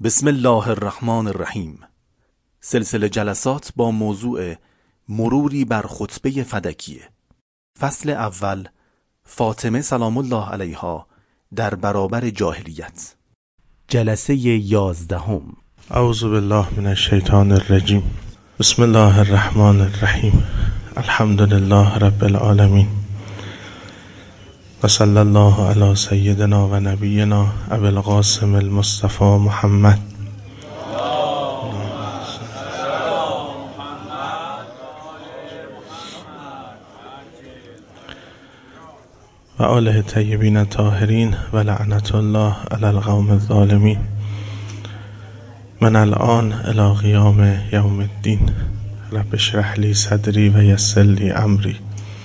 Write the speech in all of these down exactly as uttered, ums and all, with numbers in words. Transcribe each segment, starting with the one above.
بسم الله الرحمن الرحیم. سلسله جلسات با موضوع مروری بر خطبه فدکیه. فصل اول، فاطمه سلام الله علیها در برابر جاهلیت. جلسه یازدهم. اعوذ بالله من الشیطان الرجیم. بسم الله الرحمن الرحیم. الحمد لله رب العالمین و صلی الله علی سیدنا و نبینا ابی القاسم المصطفى محمد و آله طیبین الطاهرین و لعنت الله علی القوم الظالمین. من الان الی قیام یوم الدین. رب اشرح لی صدری و یسر لی امری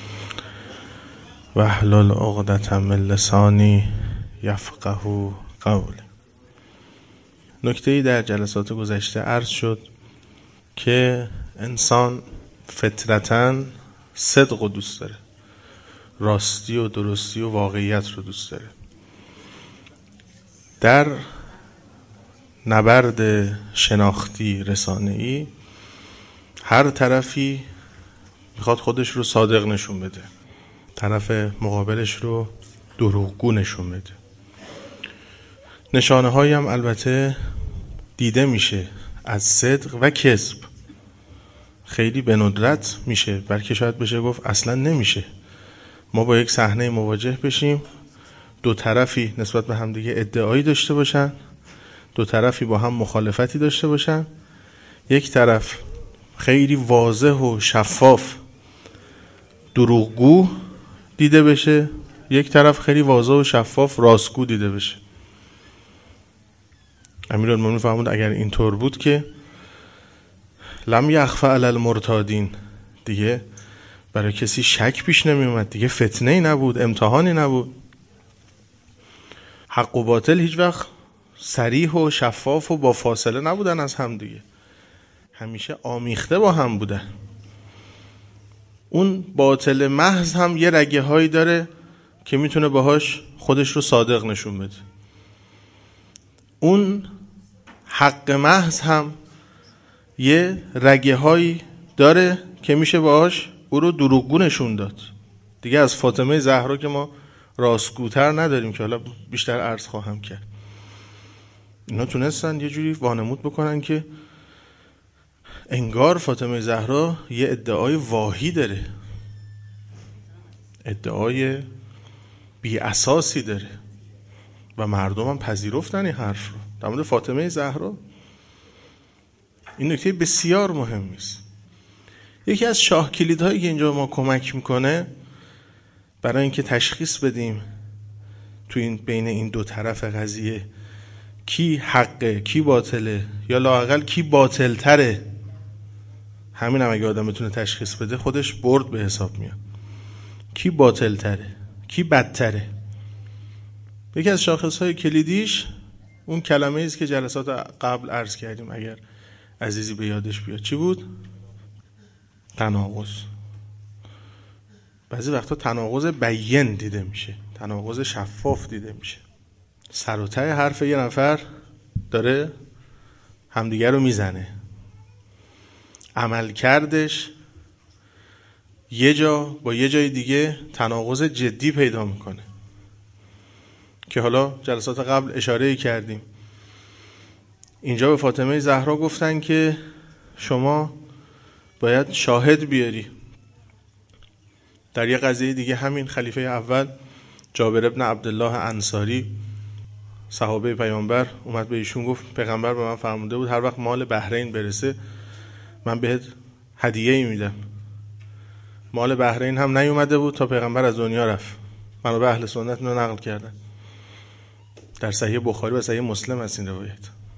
و احلل عقدة من لسانی یفقهوا قولی. نکته‌ای در جلسات گذشته عرض شد که انسان فطرتاً صدق رو دوست داره، راستی و درستی و واقعیت رو دوست داره. در نبرد شناختی رسانه‌ای هر طرفی میخواد خودش رو صادق نشون بده، طرف مقابلش رو دروغگو نشون بده. نشانه هایی هم البته دیده میشه از صدق و کذب. خیلی به ندرت میشه، بلکه شاید بشه گفت اصلا نمیشه ما با یک صحنه مواجه بشیم، دو طرفی نسبت به هم دیگه ادعایی داشته باشن، دو طرفی با هم مخالفتی داشته باشن، یک طرف خیلی واضح و شفاف دروغگو دیده بشه، یک طرف خیلی واضح و شفاف راستگو دیده بشه. امیرالمومنین فرمود اگر اینطور بود که لم یخفی علی المرتادین، دیگه برای کسی شک پیش نمی اومد، دیگه فتنه‌ای نبود، امتحانی نبود. حق و باطل هیچ وقت صریح و شفاف و با فاصله نبودن از هم دیگه، همیشه آمیخته با هم بودن. اون باطل محض هم یه رگه هایی داره که میتونه باهاش خودش رو صادق نشون بده. اون حق محض هم یه رگه هایی داره که میشه باهاش او رو دروغگو نشون داد. دیگه از فاطمه زهرا که ما راستگوتر نداریم که حالا بیشتر عرض خواهم کرد. اینا تونستن یه جوری وانمود بکنن که انگار فاطمه زهرا یه ادعای واهی داره، ادعای بی اساسی داره و مردم هم پذیرفتن این حرف رو در مورد فاطمه زهرا. این نکته بسیار مهمی است. یکی از شاه کلیدهایی که اینجا ما کمک میکنه برای اینکه تشخیص بدیم تو این بین این دو طرف قضیه کی حقه کی باطله، یا لااقل کی باطل تره، همین هم اگه آدم بتونه تشخیص بده خودش برد به حساب میاد. کی باطل تره کی بدتره. یکی از شاخصهای کلیدیش اون کلمه ایست که جلسات قبل عرض کردیم، اگر عزیزی به یادش بیاد. چی بود؟ تناقض. بعضی وقتا تناقض بیان دیده میشه، تناقض شفاف دیده میشه. سر و ته حرف یه نفر داره همدیگه رو میزنه، عمل کردش یه جا با یه جای دیگه تناقض جدی پیدا میکنه که حالا جلسات قبل اشاره کردیم. اینجا به فاطمه زهرا گفتن که شما باید شاهد بیاری. در یه قضیه دیگه همین خلیفه اول جابر ابن عبدالله انصاری صحابه پیامبر اومد به ایشون گفت پیغمبر به من فرموده بود هر وقت مال بحرین برسه من بهت هدیه‌ای میدم. مال بحرین هم نیومده بود تا پیغمبر از دنیا رفت. منو به اهل سنت اینو نقل کردن، در صحیح بخاری و صحیح مسلم هست این روایت.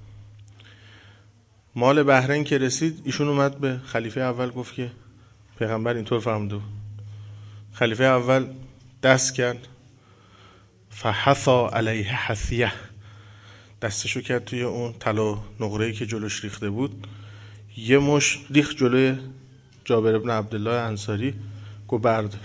مال بحرین که رسید ایشون اومد به خلیفه اول گفت که پیغمبر اینطور فرموده بود. خلیفه اول دست کرد، فحثا علیه حثیه، دستشو کرد توی اون طلا نقره‌ای که جلوش ریخته بود، یه مش ریخت جلوی جابر ابن عبدالله انصاری، گفت بردار.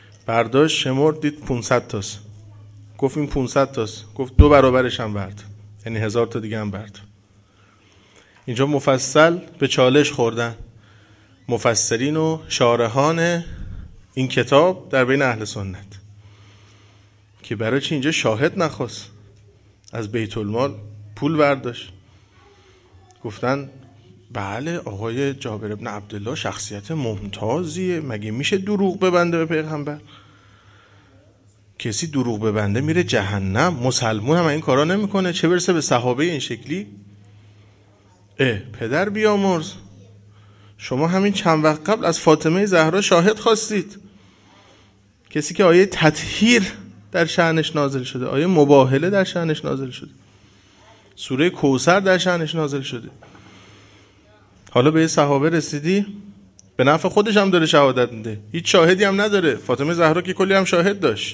برداشت شمرد دید پانصد تاست. گفت این پانصد تاست. گفت دو برابرش هم برد. یعنی هزار تا دیگه هم برد. اینجا مفصل به چالش خوردن مفسرین و شارحان این کتاب در بین اهل سنت که برای چی اینجا شاهد نخواست، از بیت المال پول برداشت. گفتن بله آقای جابر ابن عبدالله شخصیت ممتازیه، مگه میشه دروغ ببنده به پیغمبر؟ کسی دروغ ببنده میره جهنم، مسلمون هم این کارا نمیکنه، چه برسه به صحابه این شکلی. اه پدر بیامرز، شما همین چند وقت قبل از فاطمه زهرا شاهد خواستید، کسی که آیه تطهیر در شأنش نازل شده، آیه مباهله در شأنش نازل شده، سوره کوثر در شأنش نازل شده. حالا به صحابه رسیدی، به نفع خودش هم داره شهادت میده، هیچ شاهدی هم نداره. فاطمه زهرا که کلی هم شاهد داشت.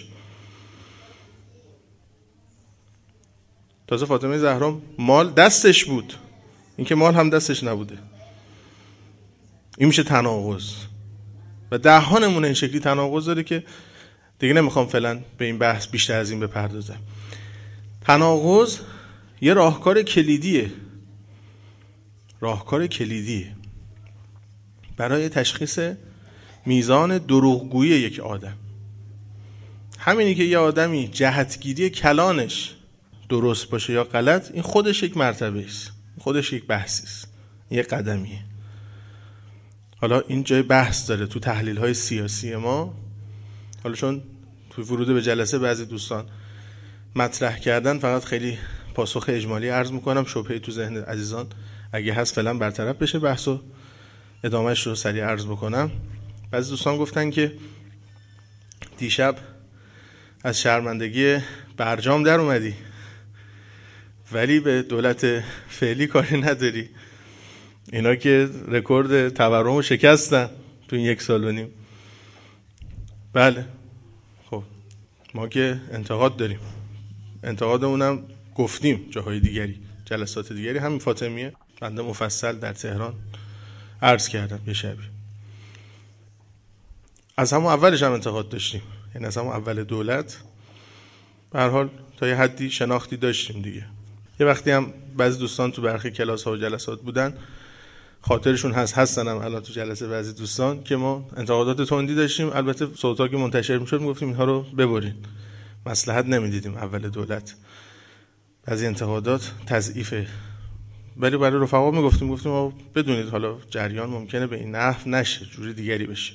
تازه فاطمه زهرا مال دستش بود، این که مال هم دستش نبوده. این میشه تناقض و ده ها نمونه این شکلی تناقض داره که دیگه نمیخوام فعلا به این بحث بیشتر از این بپردازم. تناقض یه راهکار کلیدیه، راهکار کلیدیه برای تشخیص میزان دروغگویی یک آدم. همینی که یه آدمی جهتگیری کلانش درست باشه یا غلط، این خودش یک مرتبه است، خودش یک بحثی است، یک قدمیه. حالا این جای بحث داره تو تحلیل های سیاسی ما. حالا چون تو ورود به جلسه بعضی دوستان مطرح کردن، فقط خیلی پاسخ اجمالی عرض میکنم، شبهه‌ای تو ذهن عزیزان اگه هست فعلا برطرف بشه، بحثو ادامهش رو سریع عرض بکنم. بعضی دوستان گفتن که دیشب از شرمندگی برجام در اومدی ولی به دولت فعلی کاری نداری. اینا که رکورد تورم رو شکستن تو این یک سال و نیم. بله خب ما که انتقاد داریم، انتقادمونم گفتیم جاهای دیگری، جلسات دیگری، همین فاطمیه بنده مفصل در تهران عرض کردم یه شبی. از همون اولش هم انتقاد داشتیم، یعنی از همون اول دولت به هر حال تا یه حدی شناختی داشتیم دیگه. یه وقتی هم بعضی دوستان تو برخی کلاس ها و جلسات بودن، خاطرشون هست هستن هم الان تو جلسه بعضی دوستان، که ما انتقادات تندی داشتیم. البته صوتا که منتشر میشد میگفتیم اینها رو ببرین، مصلحت نمیدیدیم اول دولت، بعضی انتقادات تضعیفه. ولی برای رفقا میگفتیم گفتیم ما بدونید حالا جریان ممکنه به این نحو نشه، جوری دیگری بشه.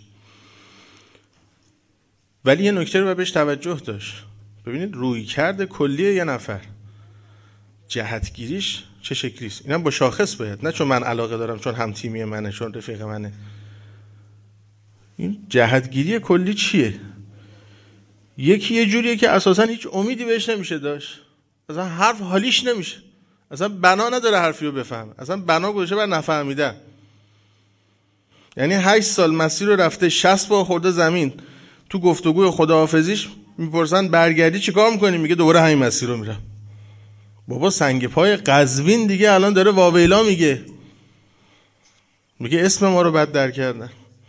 ولی یه نکته رو بهش توجه داشت. ببینید رویکرد کلی یه نفر، جهتگیریش چه شکلیست. اینم با شاخص باید، نه چون من علاقه دارم، چون هم تیمی منه، چون رفیق منه. این جهتگیری کلی چیه؟ یکی یه جوریه که اساسا هیچ امیدی بهش نمیشه داشت، اصلا حرف حالیش نمیشه، اصلا بنا نداره حرفی رو بفهم، اصلا بنا گذاشته بر نفهمیدن. یعنی هشت سال مسیر رو رفته، شصت بار خورده زمین. تو گفتگوی خداحافظیش میپرسن برگردی چیکار میکنی؟ میگه دوباره همین مسیر رو میرم. بابا سنگ پای قزوین دیگه الان داره واویلا میگه، میگه اسم ما رو بد در کردن.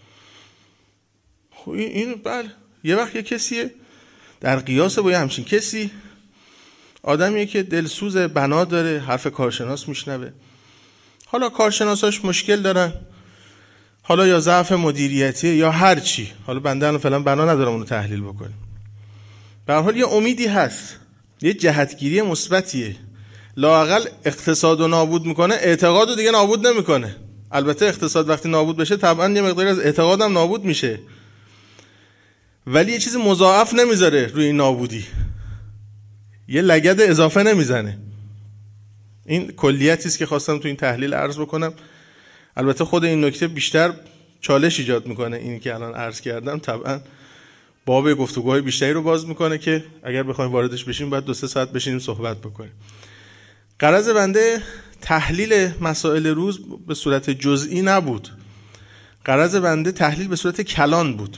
خب این بله یه وقت یه کسیه در قیاس با یه همچین کسی، آدمیه که دلسوز، بنا داره، حرف کارشناس میشنوه. حالا کارشناساش مشکل دارن، حالا یا ضعف مدیریتی یا هر چی، حالا بنده الان فعلا بنا ندارم اونو تحلیل بکنیم. به هر حال یه امیدی هست، یه جهتگیری مثبتیه. لااقل اقتصاد رو نابود میکنه، اعتقاد رو دیگه نابود نمیکنه. البته اقتصاد وقتی نابود بشه طبعا یه مقداری از اعتقادم نابود میشه، ولی یه چیز مضاعف نمیذاره روی این نابودی، یه لگد اضافه نمیزنه. این کلیتی است که خواستم تو این تحلیل عرض بکنم. البته خود این نکته بیشتر چالش ایجاد میکنه، این که الان عرض کردم طبعا باب گفتگوهای بیشتری رو باز میکنه که اگر بخوایم واردش بشیم باید دو سه ساعت بشینیم صحبت بکنیم. غرض بنده تحلیل مسائل روز به صورت جزئی نبود، غرض بنده تحلیل به صورت کلان بود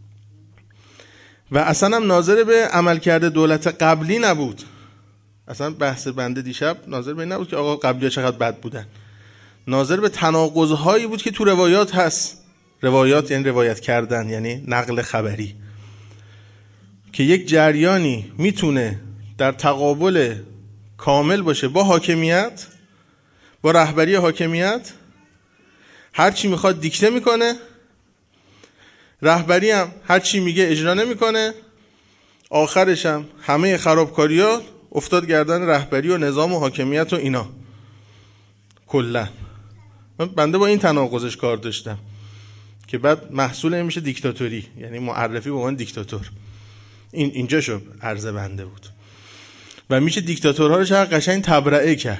و اصلا هم ناظر به عملکرد دولت قبلی نبود. اصلا بحث بنده دیشب ناظر به این نبود که آقا قبلی ها چقدر بد بودن، ناظر به تناقض‌هایی بود که تو روایات هست. روایات یعنی روایت کردن، یعنی نقل خبری، که یک جریانی میتونه در تقابل کامل باشه با حاکمیت، با رهبری حاکمیت، هر چی میخواد دیکته میکنه، رهبری هم هر چی میگه اجرا نمیکنه، آخرش هم همه خرابکاری‌ها افتاد گردن رهبری و نظام و حاکمیت و اینا. کلا بنده با این تناقضش کار داشتم که بعد محصول این میشه دیکتاتوری، یعنی معرفی به عنوان دیکتاتور. این اینجا شو عرض بنده بود و میشه دیکتاتورها رو چقدر قشنگ تبرئه کرد.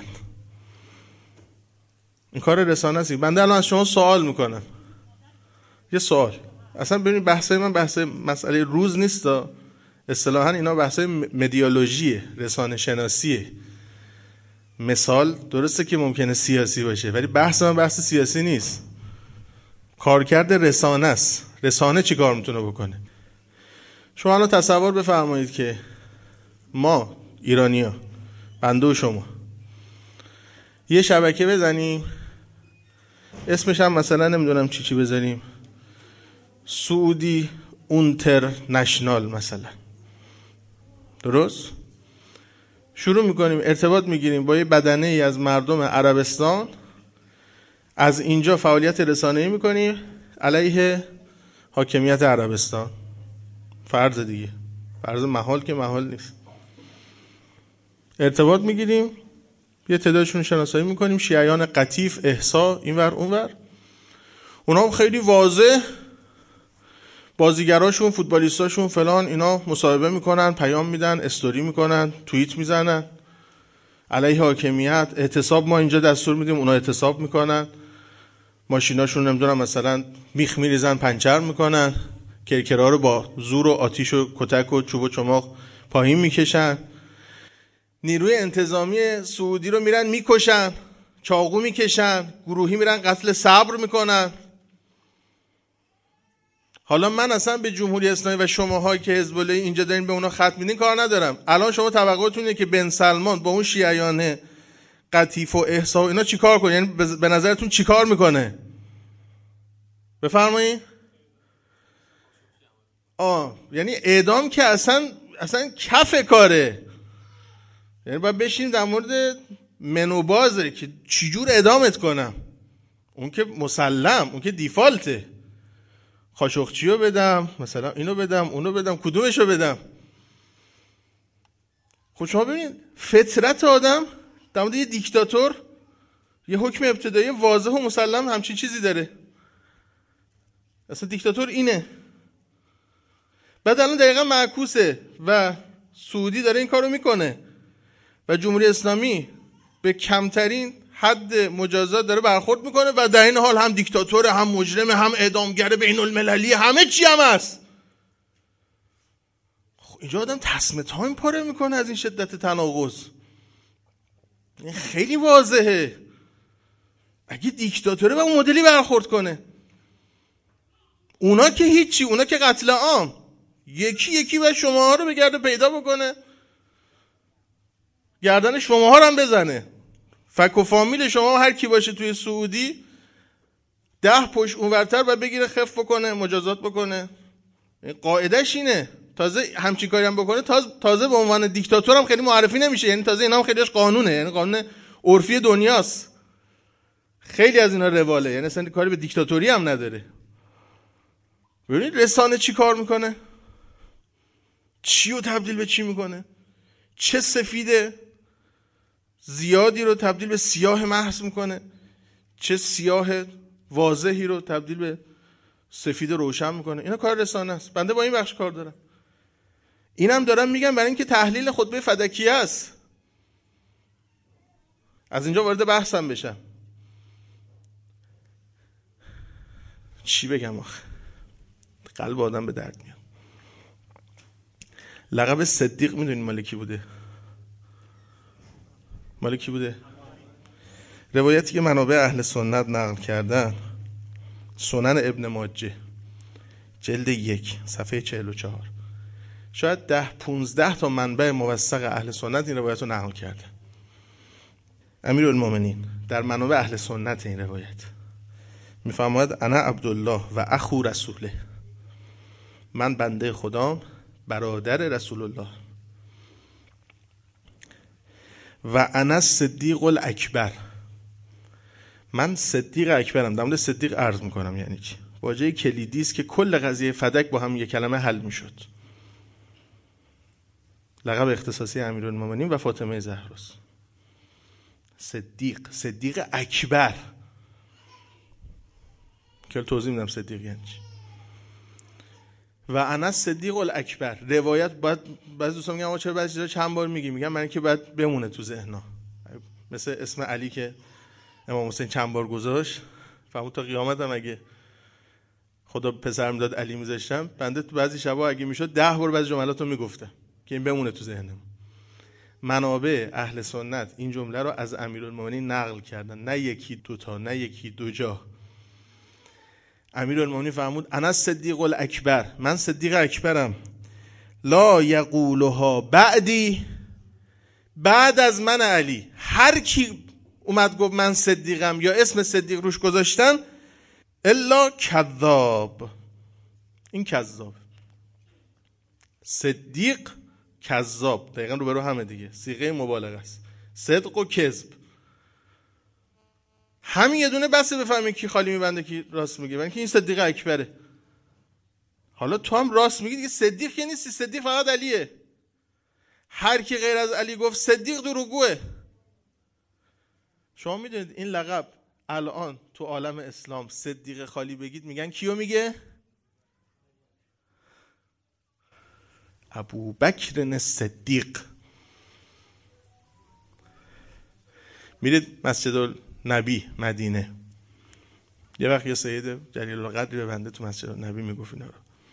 این کار رسانه است. بنده الان از شما سوال میکنم، یه سوال، اصلا ببینید بحثای من بحث مسئله روز نیست، اصطلاحاً اینا بحثای مدیالوژیه، رسانه شناسیه. مثال درسته که ممکنه سیاسی باشه ولی بحث من بحث سیاسی نیست، کارکرد رسانه است. رسانه چی کار میتونه بکنه؟ شما الان تصور بفرمایید که ما ایرانی‌ها، بنده و شما، یه شبکه بزنیم، اسمش هم مثلا نمیدونم چی چی بذاریم، سعودی اونترنشنال مثلا، درست؟ شروع میکنیم ارتباط میگیریم با یه بدنه ای از مردم عربستان، از اینجا فعالیت رسانه‌ای میکنیم علیه حاکمیت عربستان. فرض دیگه، فرض محال که محال نیست. ارتباط میگیریم، یه تعدادشون شناسایی میکنیم، شیعیان قطیف، احسا، اینور اونور. اونا هم خیلی واضح بازیگراشون، فوتبالیستاشون فلان اینا مصاحبه میکنن، پیام میدن، استوری میکنن، توییت میزنن علیه حاکمیت. اعتصاب ما اینجا دستور میدیم، اونا اعتصاب میکنن، ماشیناشون نمیدونم مثلا میخ میریزن، پنچر میکنن، کرکرها رو با زور و آتیش و کتک و چوب و چماق پایین میکشن، نیروی انتظامی سعودی رو میرن میکشن، چاقو میکشن، گروهی میرن قتل صبر میکنن. حالا من اصلا به جمهوری اسلامی و شماهایی که حزب الله اینجا دارین به اونا خط میدین کار ندارم. الان شما توقعتون اینه که بن سلمان با اون شیعیان قطیف و احسا و اینا چیکار کنه؟ یعنی به نظرتون چیکار میکنه؟ بفرمایید. آه یعنی اعدام که اصلا اصلا کف کاره. یعنی باید بشین در مورد منو بازه که چجور اعدامت کنم. اون که مسلم، اون که دیفالته. خاشخچیو بدم، مثلا اینو بدم، اونو بدم، کدومشو بدم؟ خب شما ببینید فطرت آدم در مورد یه دیکتاتور یه حکم ابتدایی واضح و مسلم همچین چیزی داره. اصلا دیکتاتور اینه. بعد الان دقیقا معکوسه و سعودی داره این کارو میکنه و جمهوری اسلامی به کمترین حد مجازات داره برخورد میکنه و در این حال هم دیکتاتور، هم مجرم، هم اعدامگر بین المللی، همه چی هم هست. خب اینجا آدم تصمیم تایم پاره میکنه از این شدت تناقض. این خیلی واضحه. اگه دیکتاتوره با اون مدلی برخورد کنه، اونا که هیچی، اونا که قتل عام، یکی یکی و شماها رو بگرده پیدا بکنه، گردن شماها رو هم بزنه. فک و فامیل شما هر کی باشه توی سعودی ده پشت اونورتر و بگیره خف بکنه، مجازات بکنه. قاعدش اینه. تازه همچین کاری هم بکنه تازه, تازه به عنوان دیکتاتور هم خیلی معرفی نمیشه. یعنی تازه اینا هم خیلیش قانونه، یعنی قانون عرفی دنیاست. خیلی از اینا رواله، یعنی اصلا کاری به دیکتاتوری هم نداره. ببینید رسانه چی کار میکنه، چی رو تبدیل به چی میکنه، چه سفید زیادی رو تبدیل به سیاه محض میکنه، چه سیاه واضحی رو تبدیل به سفید روشن میکنه. اینا کار رسانه است. بنده با این بخش کار دارم. اینم دارم میگم برای اینکه تحلیل خطبه فدکیه است. از اینجا وارد بحثم بشم. چی بگم آخه؟ قلب آدم به درد میاد. لقب صدیق میدونین مال کی بوده؟ مال کی بوده؟ روایتی که منابع اهل سنت نقل کردن، سنن ابن ماجه جلد یک صفحه چهل و چهار، شاید ده پونزده تا منبع موثق اهل سنت این روایت رو نقل کردن. امیرالمومنین در منابع اهل سنت این روایت میفرماید انا عبدالله و اخو رسوله، من بنده خدام برادر رسول الله. و انا صدیق الاکبر، من صدیق اکبرم. در مورد صدیق عرض میکنم یعنی چی. واژه کلیدی است که کل قضیه فدک با هم یک کلمه حل میشد. لقب اختصاصی امیرالمومنین و فاطمه زهراست. صدیق، صدیق اکبر. که توضیح میدم صدیق یعنی چی. و انا صدیق الاکبر. روایت باید بعضی دوستان میگن آقا چرا بعضی چیزا چند بار میگی؟ میگم من که باید بمونه تو ذهن‌ها. مثل اسم علی که امام حسین چند بار گذاشت، فهمون تا قیامت هم اگه خدا پسرم داد علی میذاشتم، بنده تو بعضی شبا اگه میشد ده بار بعضی جملاتو میگفتم که این بمونه تو ذهنم. منابع اهل سنت این جمله رو از امیرالمومنین نقل کردن، نه یکی دوتا، نه یکی دو جا. امیرالمومنین فرمود انا صدیق الاکبر، من صدیق اکبرم، لا یقولها بعدی، بعد از من علی هر کی اومد گفت من صدیقم یا اسم صدیق روش گذاشتن، الا کذاب، این کذاب. صدیق کذاب، دقیقا رو برو همه دیگه، صیغه مبالغه است. صدق و کذب همین یه دونه بسه بفهمید کی خالی میبنده کی راست میگه. من که این صدیق اکبره. حالا تو هم راست میگی دیگه، صدیق که نیستی، صدیق فقط علیه. هر کی غیر از علی گفت صدیق دروغگوه. شما میدونید این لقب الان تو عالم اسلام صدیق خالی بگید میگن کیو میگه؟ ابوبکر صدیق. میرید مسجد نبی مدینه، یه وقت یه سید جلیل القدری به بنده تو مسجد نبی میگفت اینا رو،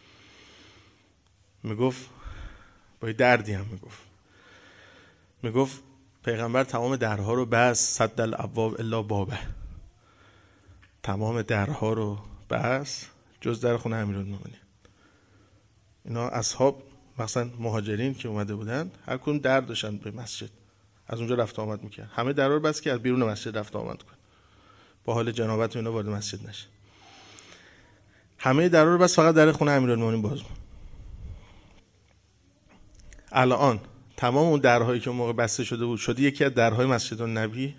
میگفت با دردی هم میگفت میگفت پیغمبر تمام درها رو بس، صد الابواب الا بابه، تمام درها رو بس جز در خونه امیرالمومنین. اینا اصحاب مثلا مهاجرین که اومده بودن هر کدوم در داشتن به مسجد، از اونجا رفت آمد میکرد، همه درها رو بس که از بیرون مسجد رفت آمد کن، با حال جنابت اینا وارد مسجد نشه. همه درها رو بس، فقط در خونه امیرالمومنین باز بود. الان تمام اون درهایی که اون موقع بسته شده بود شده یکی از درهای مسجد النبی.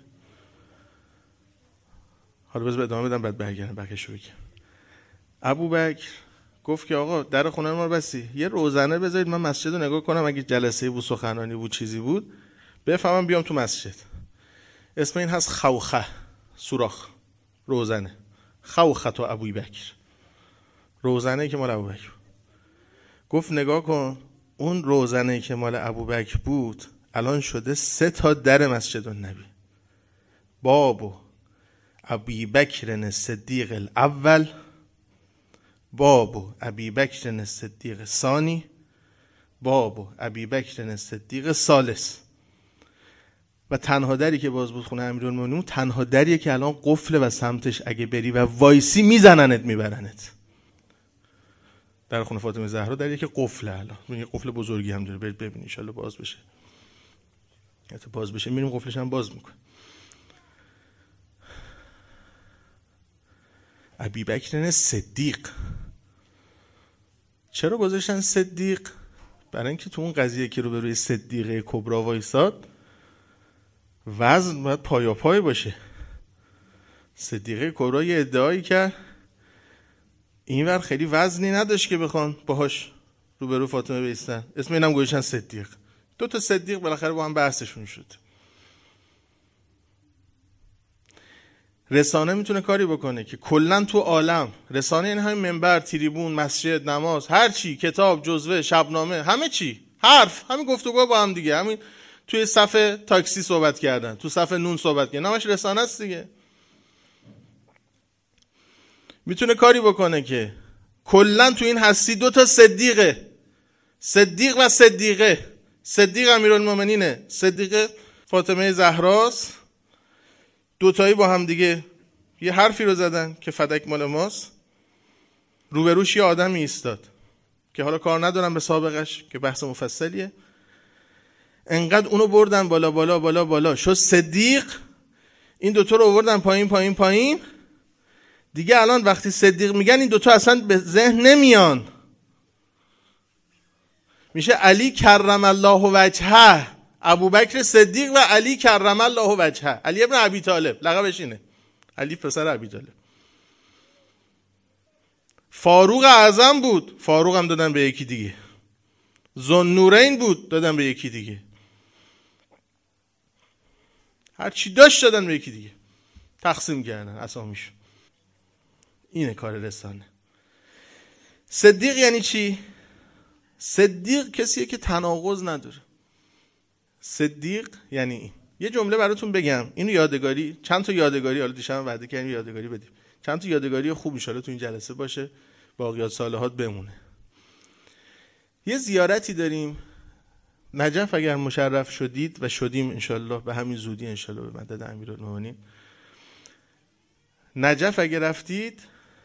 حالا بذار ادامه بدم بعد برگردم بقیه‌شو بگم. ابوبکر گفت که آقا در خونه ما بسی، یه روزنه بذارید من مسجد رو نگاه کنم، اگه جلسه بود، سخنرانی بود، چیزی بود بفهمم بیام تو مسجد. اسم این هست خوخه، سوراخ، روزنه. خوخه تو ابوبکر، روزنه که مال ابوبکر. گفت نگاه کن اون روزنه که مال ابوبکر بود الان شده سه تا در مسجد النبی. بابو ابی بکر صدیق الاول، بابو ابی بکر صدیق ثانی، بابو ابی بکر صدیق ثالث. و تنها دری که باز بود خونه امیرالمومنین تنها دریه که الان قفله و سمتش اگه بری و وایسی میزننت میبرنت. در خونه فاطمه زهرا دریه که قفله، الان یه قفل بزرگی هم داره، برید ببینید ان شاء الله باز بشه. حتی باز بشه میریم قفلش هم باز میکنه. ابی بکر صدیق. چرا گذاشتن صدیق؟ برای اینکه تو اون قضیه که رو به روی صدیقه کبرا وایساد وزن باید پایا پای باشه. صدیقه کبرا یه ادعایی کرد اینور خیلی وزنی نداشت که بخوان باهاش رو به رو فاطمه بیستن، اسم اینم گوشن صدیق. دو تا صدیق بالاخره با هم بحثشون شد. رسانه میتونه کاری بکنه که کلن تو عالم، رسانه این همین منبر، تریبون، مسجد، نماز، هر چی، کتاب، جزوه، شبنامه، همه چی، حرف، همین گفتگو با هم دیگه، همین توی صف تاکسی صحبت کردن، تو صف نون صحبت کردن، نامش رسانه است دیگه. میتونه کاری بکنه که کلن تو این هستی دو تا صدیقه، صدیق و صدیقه. صدیق امیرالمومنینه، صدیقه فاطمه زهراست. دوتایی با هم دیگه یه حرفی رو زدن که فدک مال ماست. روبروش یه آدمی ایستاد که حالا کار ندارم به سابقش که بحث مفصلیه. انقدر اونو بردن بالا بالا بالا بالا شد صدیق. این دوتا رو آوردن پایین پایین پایین. دیگه الان وقتی صدیق میگن این دوتا اصلا به ذهن نمیان. میشه علی کرم الله وجهه، ابوبکر صدیق و علی کرم الله وجهه. علی ابن ابی طالب لقبش اینه، علی پسر ابی طالب. فاروق اعظم بود، فاروق هم دادن به یکی دیگه. ذوالنورین بود، دادن به یکی دیگه. هر چی داشت دادن به یکی دیگه، تقسیم کردن اسامیشو. اینه کار رسانه. صدیق یعنی چی؟ صدیق کسیه که تناقض نداره. صدیق یعنی این. یه جمله براتون بگم، اینو یادگاری، چند تا یادگاری، حالا دیشب وعده کردیم یادگاری بدیم، چند تا یادگاری خوب ان شاءالله تو این جلسه باشه، باقیات صالحات بمونه. یه زیارتی داریم نجف، اگر مشرف شدید و شدیم ان شاءالله به همین زودی ان شاءالله به مدد امیرالمومنین. نجف اگر رفتید